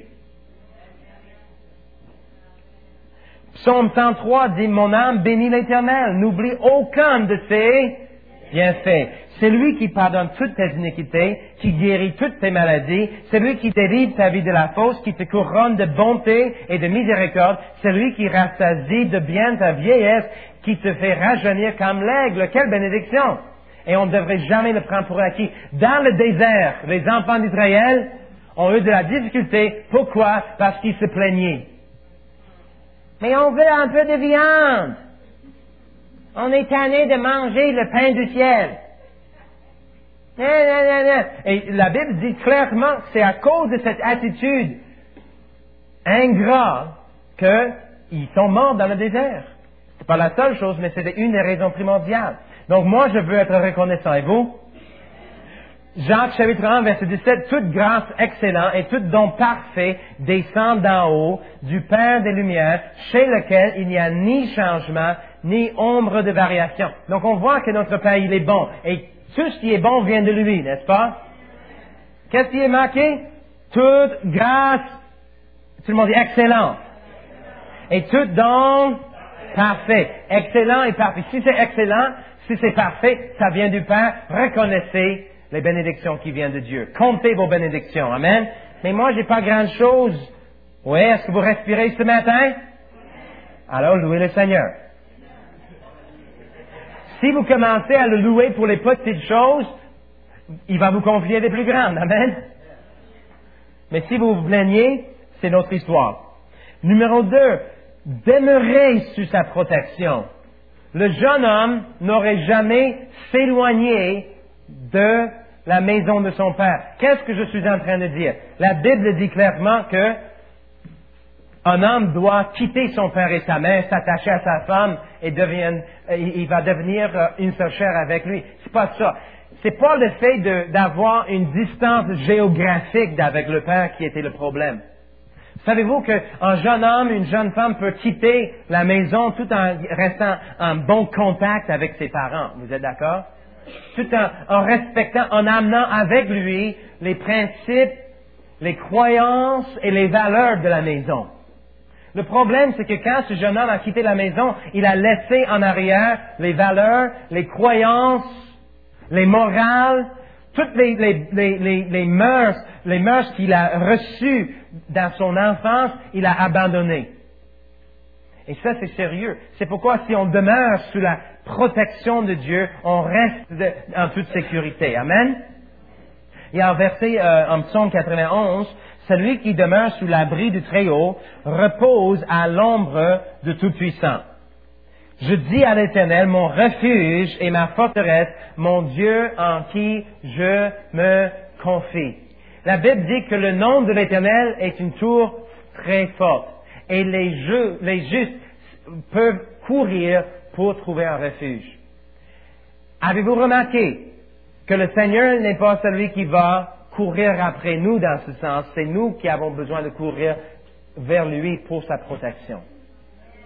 Psaume 103 dit, mon âme bénit l'Éternel, n'oublie aucun de ses bienfaits. C'est lui qui pardonne toutes tes iniquités, qui guérit toutes tes maladies, c'est lui qui délivre ta vie de la fausse, qui te couronne de bonté et de miséricorde, c'est lui qui rassasie de bien ta vieillesse, qui te fait rajeunir comme l'aigle. Quelle bénédiction! Et on ne devrait jamais le prendre pour acquis. Dans le désert, les enfants d'Israël ont eu de la difficulté. Pourquoi? Parce qu'ils se plaignaient. Mais on veut un peu de viande. On est tanné de manger le pain du ciel. Et la Bible dit clairement que c'est à cause de cette attitude ingrate qu'ils sont morts dans le désert. C'est pas la seule chose, mais c'était une des raisons primordiales. Donc moi, je veux être reconnaissant. Et vous? Jacques chapitre 1, verset 17, toute grâce excellente et tout don parfait descend d'en haut, du Père des Lumières, chez lequel il n'y a ni changement, ni ombre de variation. Donc on voit que notre Père, il est bon. Et tout ce qui est bon vient de lui, n'est-ce pas? Qu'est-ce qui est marqué? Toute grâce, tout le monde dit excellent. Et tout don parfait. Excellent et parfait. Si c'est excellent, si c'est parfait, ça vient du Père. Reconnaissez les bénédictions qui viennent de Dieu. Comptez vos bénédictions. Amen. Mais moi, j'ai pas grand chose. Oui, est-ce que vous respirez ce matin? Alors, louez le Seigneur. Si vous commencez à le louer pour les petites choses, il va vous confier des plus grandes. Amen. Mais si vous vous plaignez, c'est notre histoire. Numéro 2, demeurez sous sa protection. Le jeune homme n'aurait jamais s'éloigné de la maison de son père. Qu'est-ce que je suis en train de dire? La Bible dit clairement que un homme doit quitter son père et sa mère, s'attacher à sa femme et il va devenir une seule chair avec lui. C'est pas ça. C'est pas le fait d'avoir une distance géographique avec le père qui était le problème. Savez-vous qu'un jeune homme, une jeune femme peut quitter la maison tout en restant en bon contact avec ses parents? Vous êtes d'accord? Tout en respectant, en amenant avec lui les principes, les croyances et les valeurs de la maison. Le problème, c'est que quand ce jeune homme a quitté la maison, il a laissé en arrière les valeurs, les croyances, les morales, toutes les mœurs qu'il a reçues dans son enfance, il a abandonné. Et ça, c'est sérieux. C'est pourquoi si on demeure sous la protection de Dieu, on reste en toute sécurité. Amen. Il y a un verset en Psaume 91, celui qui demeure sous l'abri du Très-Haut repose à l'ombre de Tout-Puissant. Je dis à l'Éternel, mon refuge et ma forteresse, mon Dieu en qui je me confie. La Bible dit que le nom de l'Éternel est une tour très forte. Et les justes peuvent courir pour trouver un refuge. Avez-vous remarqué que le Seigneur n'est pas celui qui va courir après nous dans ce sens, c'est nous qui avons besoin de courir vers lui pour sa protection.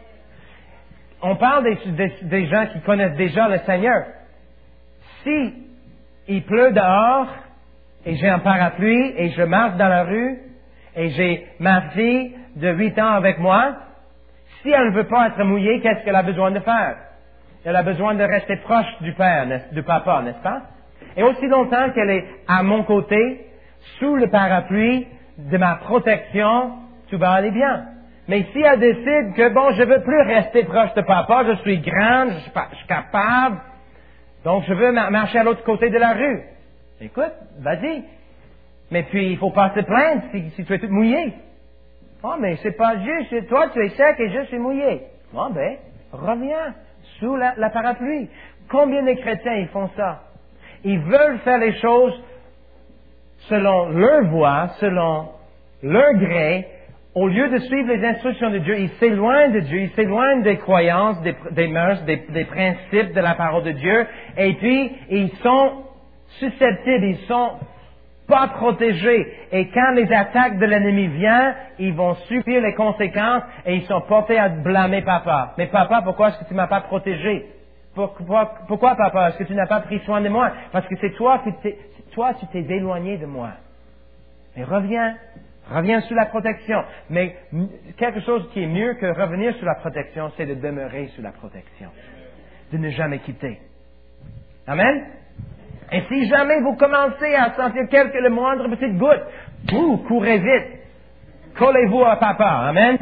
on parle des gens qui connaissent déjà le Seigneur. Si il pleut dehors, et j'ai un parapluie, et je marche dans la rue, et j'ai ma fille de 8 ans avec moi, si elle ne veut pas être mouillée, qu'est-ce qu'elle a besoin de faire? Elle a besoin de rester proche du père, du papa, n'est-ce pas? Et aussi longtemps qu'elle est à mon côté, sous le parapluie de ma protection, tout va aller bien. Mais si elle décide que, bon, je veux plus rester proche de papa, je suis grande, je suis capable, donc je veux marcher à l'autre côté de la rue. Écoute, vas-y. Mais puis, il faut pas se plaindre si tu es toute mouillée. Oh, mais c'est pas juste, toi tu es sec et je suis mouillé. Bon, ben, reviens sous la parapluie. Combien de chrétiens ils font ça? Ils veulent faire les choses selon leur voie, selon leur gré, au lieu de suivre les instructions de Dieu, ils s'éloignent de Dieu, ils s'éloignent des croyances, des mœurs, des principes de la parole de Dieu, et puis ils sont susceptibles, ils sont pas protégés. Et quand les attaques de l'ennemi viennent, ils vont subir les conséquences et ils sont portés à blâmer papa. Mais papa, pourquoi est-ce que tu m'as pas protégé? Pourquoi papa? Est-ce que tu n'as pas pris soin de moi? Parce que c'est toi tu t'es éloigné de moi. Mais reviens sous la protection. Mais quelque chose qui est mieux que revenir sous la protection, c'est de demeurer sous la protection. De ne jamais quitter. Amen? Et si jamais vous commencez à sentir le moindre petite goutte, courez vite. Collez-vous à papa. Amen?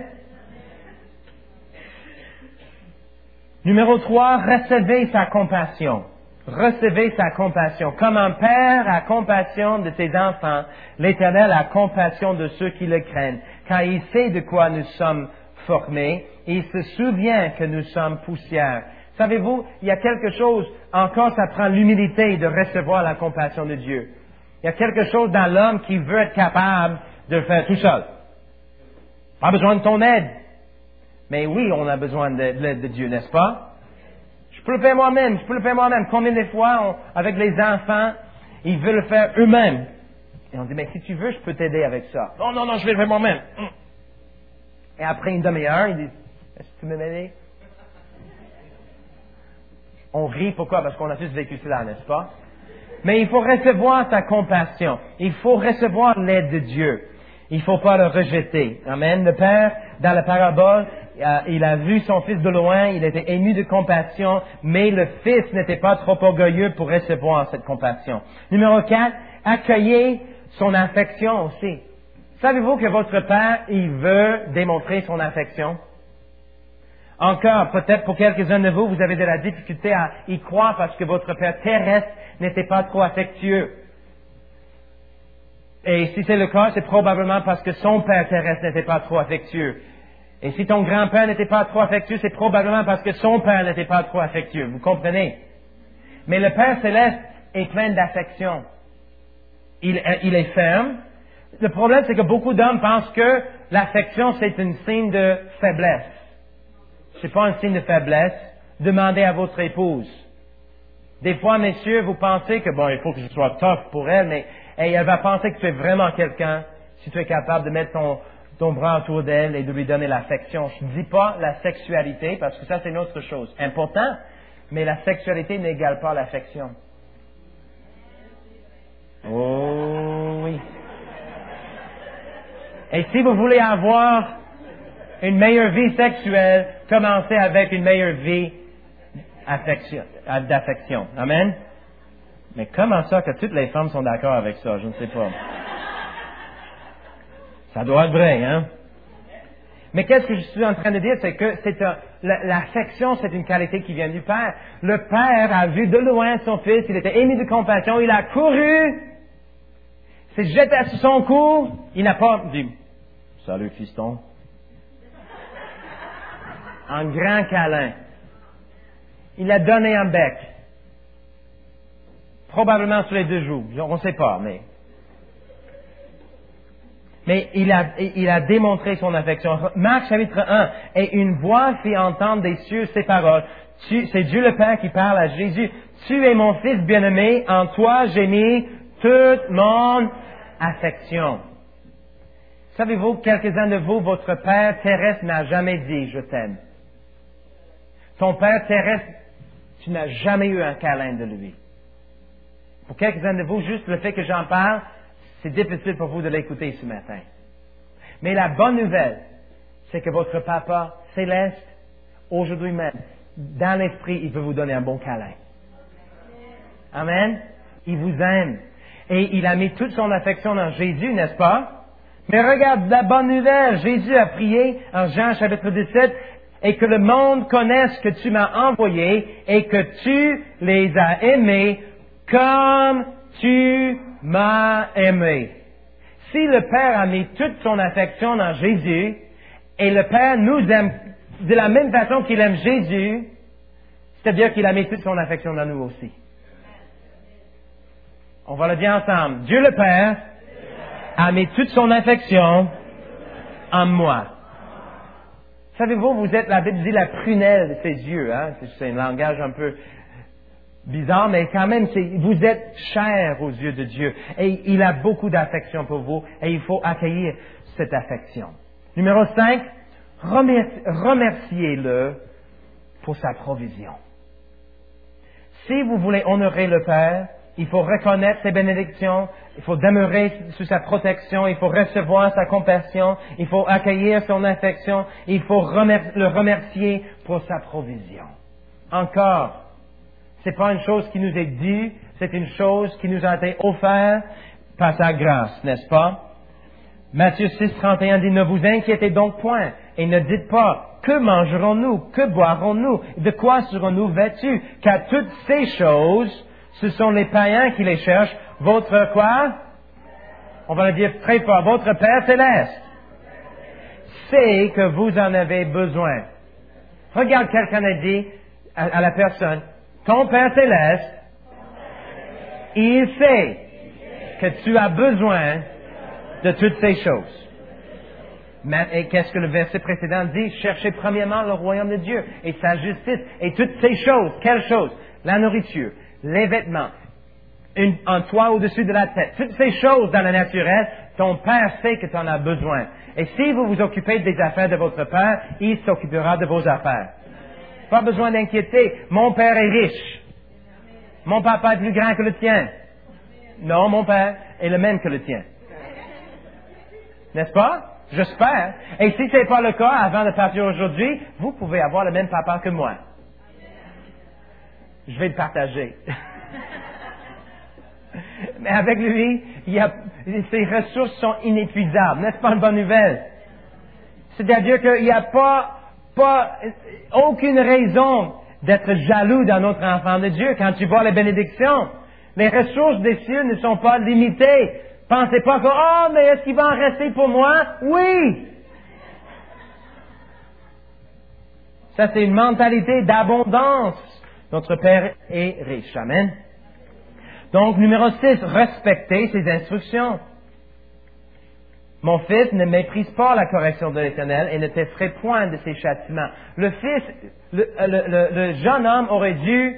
Numéro 3, recevez sa compassion. Recevez sa compassion. Comme un père a compassion de ses enfants, l'Éternel a compassion de ceux qui le craignent, car il sait de quoi nous sommes formés, et il se souvient que nous sommes poussière. Savez-vous, il y a quelque chose, encore ça prend l'humilité de recevoir la compassion de Dieu. Il y a quelque chose dans l'homme qui veut être capable de le faire tout seul. Pas besoin de ton aide. Mais oui, on a besoin de l'aide de Dieu, n'est-ce pas? Je peux le faire moi-même. Combien de fois, avec les enfants, ils veulent le faire eux-mêmes? Et on dit, mais si tu veux, je peux t'aider avec ça. Non, je vais le faire moi-même. Et après une demi-heure, ils disent, est-ce que tu peux m'aider? On rit, pourquoi? Parce qu'on a tous vécu cela, n'est-ce pas? Mais il faut recevoir sa compassion. Il faut recevoir l'aide de Dieu. Il ne faut pas le rejeter. Amen. Le Père, dans la parabole, il a vu son fils de loin, il était ému de compassion, mais le fils n'était pas trop orgueilleux pour recevoir cette compassion. Numéro 4, accueillez son affection aussi. Savez-vous que votre Père, il veut démontrer son affection? Encore, peut-être pour quelques-uns de vous, vous avez de la difficulté à y croire parce que votre Père terrestre n'était pas trop affectueux. Et si c'est le cas, c'est probablement parce que son Père terrestre n'était pas trop affectueux. Et si ton grand-père n'était pas trop affectueux, c'est probablement parce que son Père n'était pas trop affectueux. Vous comprenez? Mais le Père céleste est plein d'affection. Il est ferme. Le problème, c'est que beaucoup d'hommes pensent que l'affection, c'est un signe de faiblesse. C'est pas un signe de faiblesse. Demandez à votre épouse. Des fois, messieurs, vous pensez que, bon, il faut que je sois tough pour elle, mais elle va penser que tu es vraiment quelqu'un si tu es capable de mettre ton bras autour d'elle et de lui donner l'affection. Je ne dis pas la sexualité, parce que ça, c'est une autre chose. Important, mais la sexualité n'égale pas l'affection. Oh oui. Et si vous voulez avoir une meilleure vie sexuelle, commencez avec une meilleure vie d'affection. Amen? Mais comment ça que toutes les femmes sont d'accord avec ça? Je ne sais pas. Ça doit être vrai, hein? Mais qu'est-ce que je suis en train de dire? C'est que l'affection, c'est une qualité qui vient du Père. Le Père a vu de loin son Fils, il était ému de compassion, il a couru, s'est jeté à son cou, il n'a pas dit « Salut, fiston ». Un grand câlin. Il a donné un bec. Probablement sur les 2 joues. On ne sait pas, mais il a démontré son affection. Marc chapitre 1. Et une voix fit entendre des cieux ces paroles. C'est Dieu le Père qui parle à Jésus. Tu es mon Fils bien-aimé, en toi j'ai mis toute mon affection. Savez-vous, quelques-uns de vous, votre Père terrestre n'a jamais dit « je t'aime ». Ton Père terrestre, tu n'as jamais eu un câlin de lui. Pour quelques-uns de vous, juste le fait que j'en parle, c'est difficile pour vous de l'écouter ce matin. Mais la bonne nouvelle, c'est que votre Papa céleste, aujourd'hui même, dans l'esprit, il veut vous donner un bon câlin. Amen. Il vous aime. Et il a mis toute son affection dans Jésus, n'est-ce pas? Mais regarde la bonne nouvelle. Jésus a prié en Jean chapitre 17, et que le monde connaisse que tu m'as envoyé et que tu les as aimés comme tu m'as aimé. Si le Père a mis toute son affection dans Jésus, et le Père nous aime de la même façon qu'il aime Jésus, c'est-à-dire qu'il a mis toute son affection dans nous aussi. On va le dire ensemble. Dieu le Père a mis toute son affection en moi. Savez-vous, vous êtes, la Bible dit, la prunelle de ses yeux. Hein? C'est un langage un peu bizarre, mais quand même, vous êtes cher aux yeux de Dieu. Et il a beaucoup d'affection pour vous, et il faut accueillir cette affection. Numéro 5, remerciez-le pour sa provision. Si vous voulez honorer le Père, il faut reconnaître ses bénédictions, il faut demeurer sous sa protection, il faut recevoir sa compassion, il faut accueillir son affection, il faut le remercier pour sa provision. Encore, c'est pas une chose qui nous est due, c'est une chose qui nous a été offerte par sa grâce, n'est-ce pas? Matthieu 6, 31 dit, ne vous inquiétez donc point, et ne dites pas, que mangerons-nous, que boirons-nous, de quoi serons-nous vêtus, car toutes ces choses, ce sont les païens qui les cherchent. Votre quoi? On va le dire très fort. Votre Père céleste sait que vous en avez besoin. Regarde quelqu'un a dit à la personne, ton Père céleste, il sait que tu as besoin de toutes ces choses. Et qu'est-ce que le verset précédent dit? Cherchez premièrement le royaume de Dieu et sa justice. Et toutes ces choses, quelles choses? La nourriture, les vêtements, un toit au-dessus de la tête, toutes ces choses dans le naturel, ton Père sait que tu en as besoin. Et si vous vous occupez des affaires de votre Père, il s'occupera de vos affaires. Pas besoin d'inquiéter. Mon Père est riche. Mon papa est plus grand que le tien. Non, mon Père est le même que le tien. N'est-ce pas? J'espère. Et si ce n'est pas le cas, avant de partir aujourd'hui, vous pouvez avoir le même papa que moi. Je vais le partager. Mais avec lui, ses ressources sont inépuisables. N'est-ce pas une bonne nouvelle? C'est-à-dire qu'il n'y a aucune raison d'être jaloux dans notre enfant de Dieu. Quand tu vois les bénédictions, les ressources des cieux ne sont pas limitées. Pensez pas que, oh, mais est-ce qu'il va en rester pour moi? Oui! Ça, c'est une mentalité d'abondance. Notre Père est riche. Amen. Donc, numéro 6, respectez ses instructions. Mon fils, ne méprise pas la correction de l'Éternel et ne t'effraie point de ses châtiments. Le fils, le jeune homme aurait dû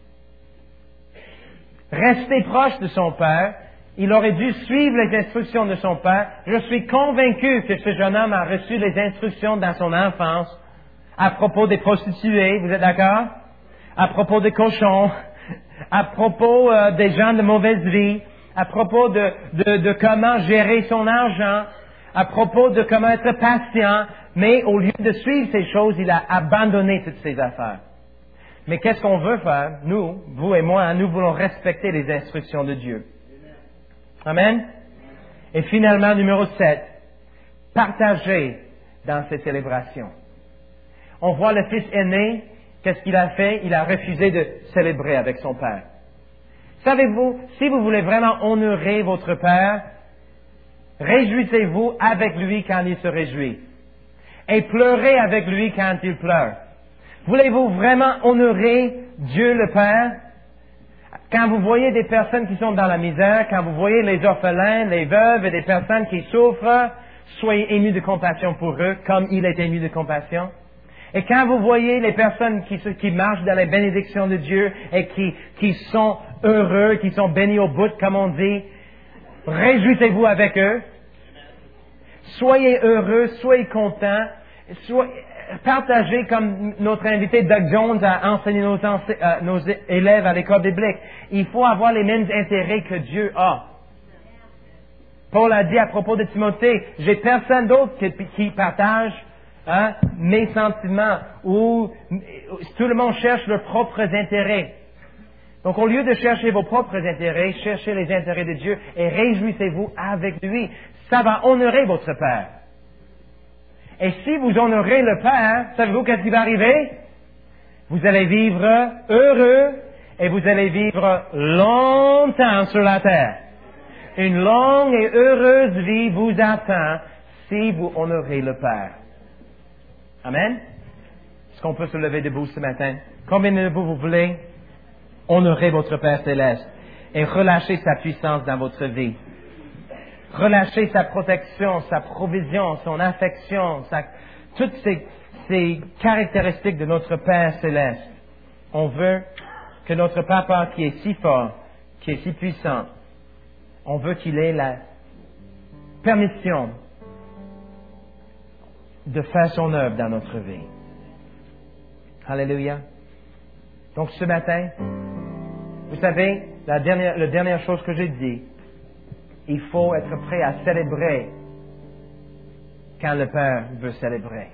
rester proche de son père. Il aurait dû suivre les instructions de son père. Je suis convaincu que ce jeune homme a reçu les instructions dans son enfance à propos des prostituées. Vous êtes d'accord? À propos des cochons, à propos des gens de mauvaise vie, à propos de comment gérer son argent, à propos de comment être patient, mais au lieu de suivre ces choses, il a abandonné toutes ces affaires. Mais qu'est-ce qu'on veut faire? Nous, vous et moi, nous voulons respecter les instructions de Dieu. Amen? Et finalement, numéro 7, partagez dans ces célébrations. On voit le fils aîné. Qu'est-ce qu'il a fait? Il a refusé de célébrer avec son père. Savez-vous, si vous voulez vraiment honorer votre père, réjouissez-vous avec lui quand il se réjouit. Et pleurez avec lui quand il pleure. Voulez-vous vraiment honorer Dieu le Père? Quand vous voyez des personnes qui sont dans la misère, quand vous voyez les orphelins, les veuves et des personnes qui souffrent, soyez émus de compassion pour eux, comme il est ému de compassion. Et quand vous voyez les personnes qui marchent dans les bénédictions de Dieu et qui sont heureux, qui sont bénis au bout, comme on dit, réjouissez-vous avec eux. Soyez heureux, soyez contents. Partagez comme notre invité Doug Jones a enseigné nos élèves à l'école biblique. Il faut avoir les mêmes intérêts que Dieu a. Paul a dit à propos de Timothée, j'ai personne d'autre qui partage mes sentiments, ou tout le monde cherche leurs propres intérêts. Donc, au lieu de chercher vos propres intérêts, cherchez les intérêts de Dieu et réjouissez-vous avec lui. Ça va honorer votre Père. Et si vous honorez le Père, savez-vous qu'est-ce qui va arriver? Vous allez vivre heureux et vous allez vivre longtemps sur la terre. Une longue et heureuse vie vous attend si vous honorez le Père. Amen? Est-ce qu'on peut se lever debout ce matin? Combien de vous voulez honorer votre Père céleste et relâcher sa puissance dans votre vie? Relâcher sa protection, sa provision, son affection, toutes ces caractéristiques de notre Père céleste. On veut que notre Papa qui est si fort, qui est si puissant, on veut qu'il ait la permission de faire son œuvre dans notre vie. Alléluia. Donc ce matin, vous savez, la dernière chose que j'ai dit, il faut être prêt à célébrer quand le Père veut célébrer.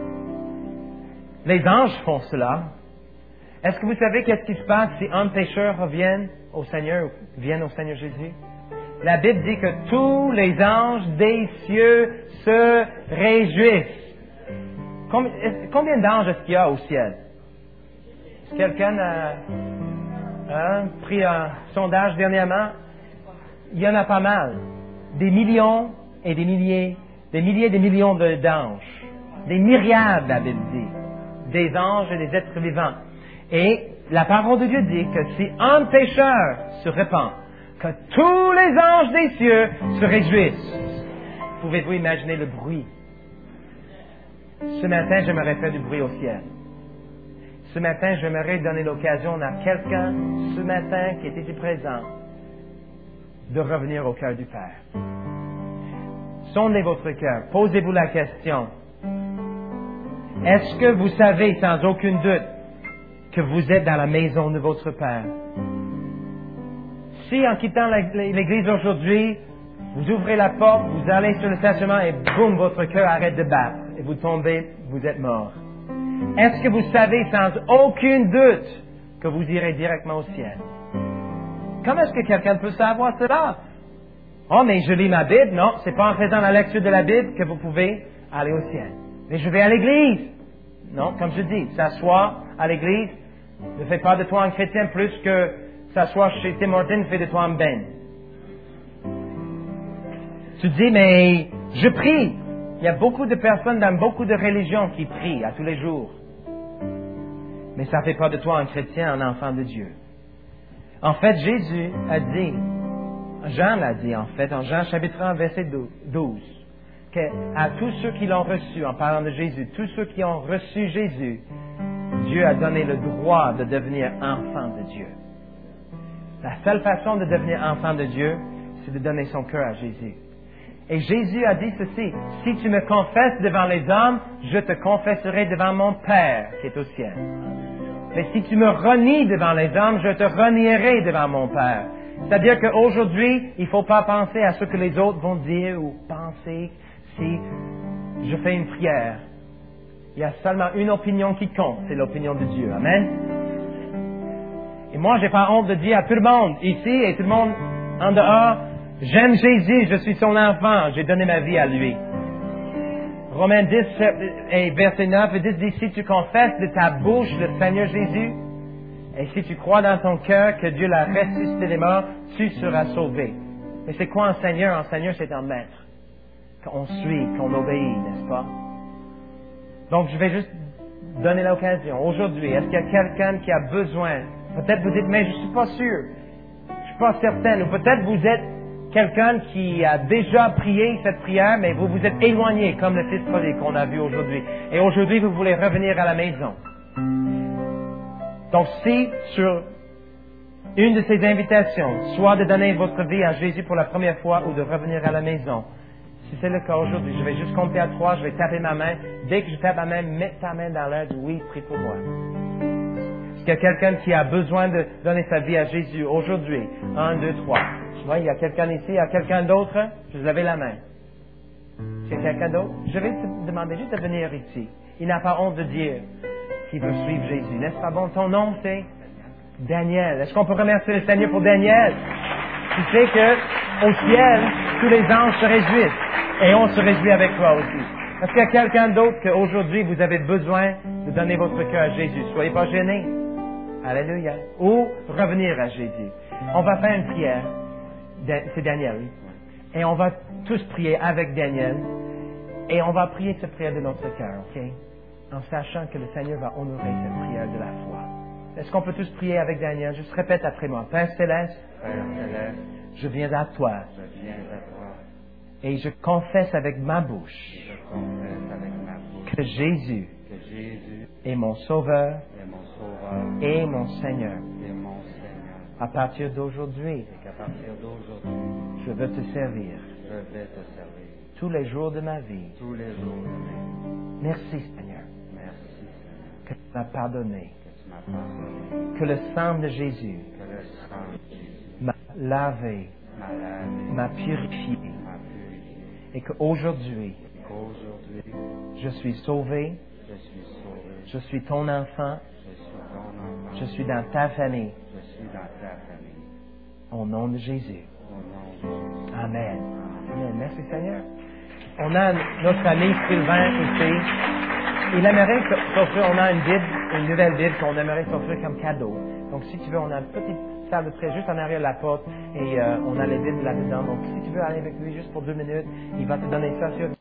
Les anges font cela. Est-ce que vous savez qu'est-ce qui se passe si un pécheur vienne au Seigneur Jésus? La Bible dit que tous les anges des cieux se réjouissent. Combien d'anges est-ce qu'il y a au ciel? Quelqu'un a pris un sondage dernièrement? Il y en a pas mal. Des millions et des milliers des millions d'anges. Des myriades, la Bible dit. Des anges et des êtres vivants. Et la parole de Dieu dit que si un pécheur se répand, que tous les anges des cieux se réjouissent. Pouvez-vous imaginer le bruit? Ce matin, j'aimerais faire du bruit au ciel. Ce matin, j'aimerais donner l'occasion à quelqu'un, ce matin, qui est ici présent, de revenir au cœur du Père. Sondez votre cœur. Posez-vous la question. Est-ce que vous savez sans aucun doute que vous êtes dans la maison de votre Père? Si en quittant l'église aujourd'hui, vous ouvrez la porte, vous allez sur le stationnement et boum, votre cœur arrête de battre et vous tombez, vous êtes mort. Est-ce que vous savez sans aucun doute que vous irez directement au ciel? Comment est-ce que quelqu'un peut savoir cela? Oh, mais je lis ma Bible. Non, c'est pas en faisant la lecture de la Bible que vous pouvez aller au ciel. Mais je vais à l'église. Non, comme je dis, s'asseoir à l'église ne fait pas de toi un chrétien plus que s'asseoir chez Tim Hortons fait de toi un Ben. Tu dis, mais je prie. Il y a beaucoup de personnes dans beaucoup de religions qui prient à tous les jours. Mais ça ne fait pas de toi un chrétien, un enfant de Dieu. En fait, Jésus a dit, Jean l'a dit en fait, en Jean chapitre 1, verset 12, qu'à tous ceux qui l'ont reçu, en parlant de Jésus, tous ceux qui ont reçu Jésus, Dieu a donné le droit de devenir enfant de Dieu. La seule façon de devenir enfant de Dieu, c'est de donner son cœur à Jésus. Et Jésus a dit ceci, si tu me confesses devant les hommes, je te confesserai devant mon Père qui est au ciel. Mais si tu me renies devant les hommes, je te renierai devant mon Père. C'est-à-dire qu'aujourd'hui, il ne faut pas penser à ce que les autres vont dire ou penser si je fais une prière. Il y a seulement une opinion qui compte, c'est l'opinion de Dieu. Amen. Et moi, j'ai pas honte de dire à tout le monde, ici et tout le monde en dehors, j'aime Jésus, je suis son enfant, j'ai donné ma vie à lui. Romains 10 et verset 9 et 10 dit, si tu confesses de ta bouche le Seigneur Jésus, et si tu crois dans ton cœur que Dieu l'a ressuscité des morts, tu seras sauvé. Mais c'est quoi un Seigneur? Un Seigneur, c'est un maître. Qu'on suit, qu'on obéit, n'est-ce pas? Donc, je vais juste donner l'occasion. Aujourd'hui, est-ce qu'il y a quelqu'un qui a besoin? Peut-être vous dites, mais je suis pas sûr. Je suis pas certain. Ou peut-être vous êtes quelqu'un qui a déjà prié cette prière, mais vous vous êtes éloigné, comme le fils prodigue qu'on a vu aujourd'hui. Et aujourd'hui, vous voulez revenir à la maison. Donc, si sur une de ces invitations, soit de donner votre vie à Jésus pour la première fois ou de revenir à la maison, Si c'est le cas aujourd'hui, je vais juste compter à 3, je vais taper ma main. Dès que je tape ma main, mets ta main dans l'air, dis oui, prie pour moi. Est-ce qu'il y a quelqu'un qui a besoin de donner sa vie à Jésus aujourd'hui? 1, 2, 3. Je vois, il y a quelqu'un ici, il y a quelqu'un d'autre? Je vous levez la main. Est-ce qu'il y a quelqu'un d'autre? Je vais te demander juste de venir ici. Il n'a pas honte de dire qu'il veut suivre Jésus. N'est-ce pas bon? Ton nom, c'est Daniel. Est-ce qu'on peut remercier le Seigneur pour Daniel? Tu sais que au ciel, tous les anges se réjouissent. Et on se réjouit avec toi aussi. Est-ce qu'il y a quelqu'un d'autre qu'aujourd'hui vous avez besoin de donner votre cœur à Jésus? Soyez pas gênés. Alléluia. Ou revenir à Jésus. On va faire une prière. C'est Daniel. Et on va tous prier avec Daniel. Et on va prier cette prière de notre cœur, ok? En sachant que le Seigneur va honorer cette prière de la foi. Est-ce qu'on peut tous prier avec Daniel? Juste répète après moi. Père Céleste, je viens à toi. Et je confesse avec ma bouche que Jésus est mon Sauveur et mon Seigneur. À partir d'aujourd'hui, je veux te servir tous les jours de ma vie. Merci Seigneur que tu m'as pardonné, que le sang de Jésus m'a lavé, m'a purifié, et qu'aujourd'hui, je suis sauvé, je suis ton enfant, je suis dans ta famille. Au nom de Jésus. Amen. Amen. Merci Seigneur. On a notre ami Sylvain ici. Il aimerait s'offrir, on a une Bible, une nouvelle Bible qu'on aimerait s'offrir comme cadeau. Donc si tu veux, on a une petite salle de prêt juste en arrière de la porte et on a les Bibles là-dedans. Donc si tu veux aller avec lui juste pour 2 minutes, il va te donner ça sur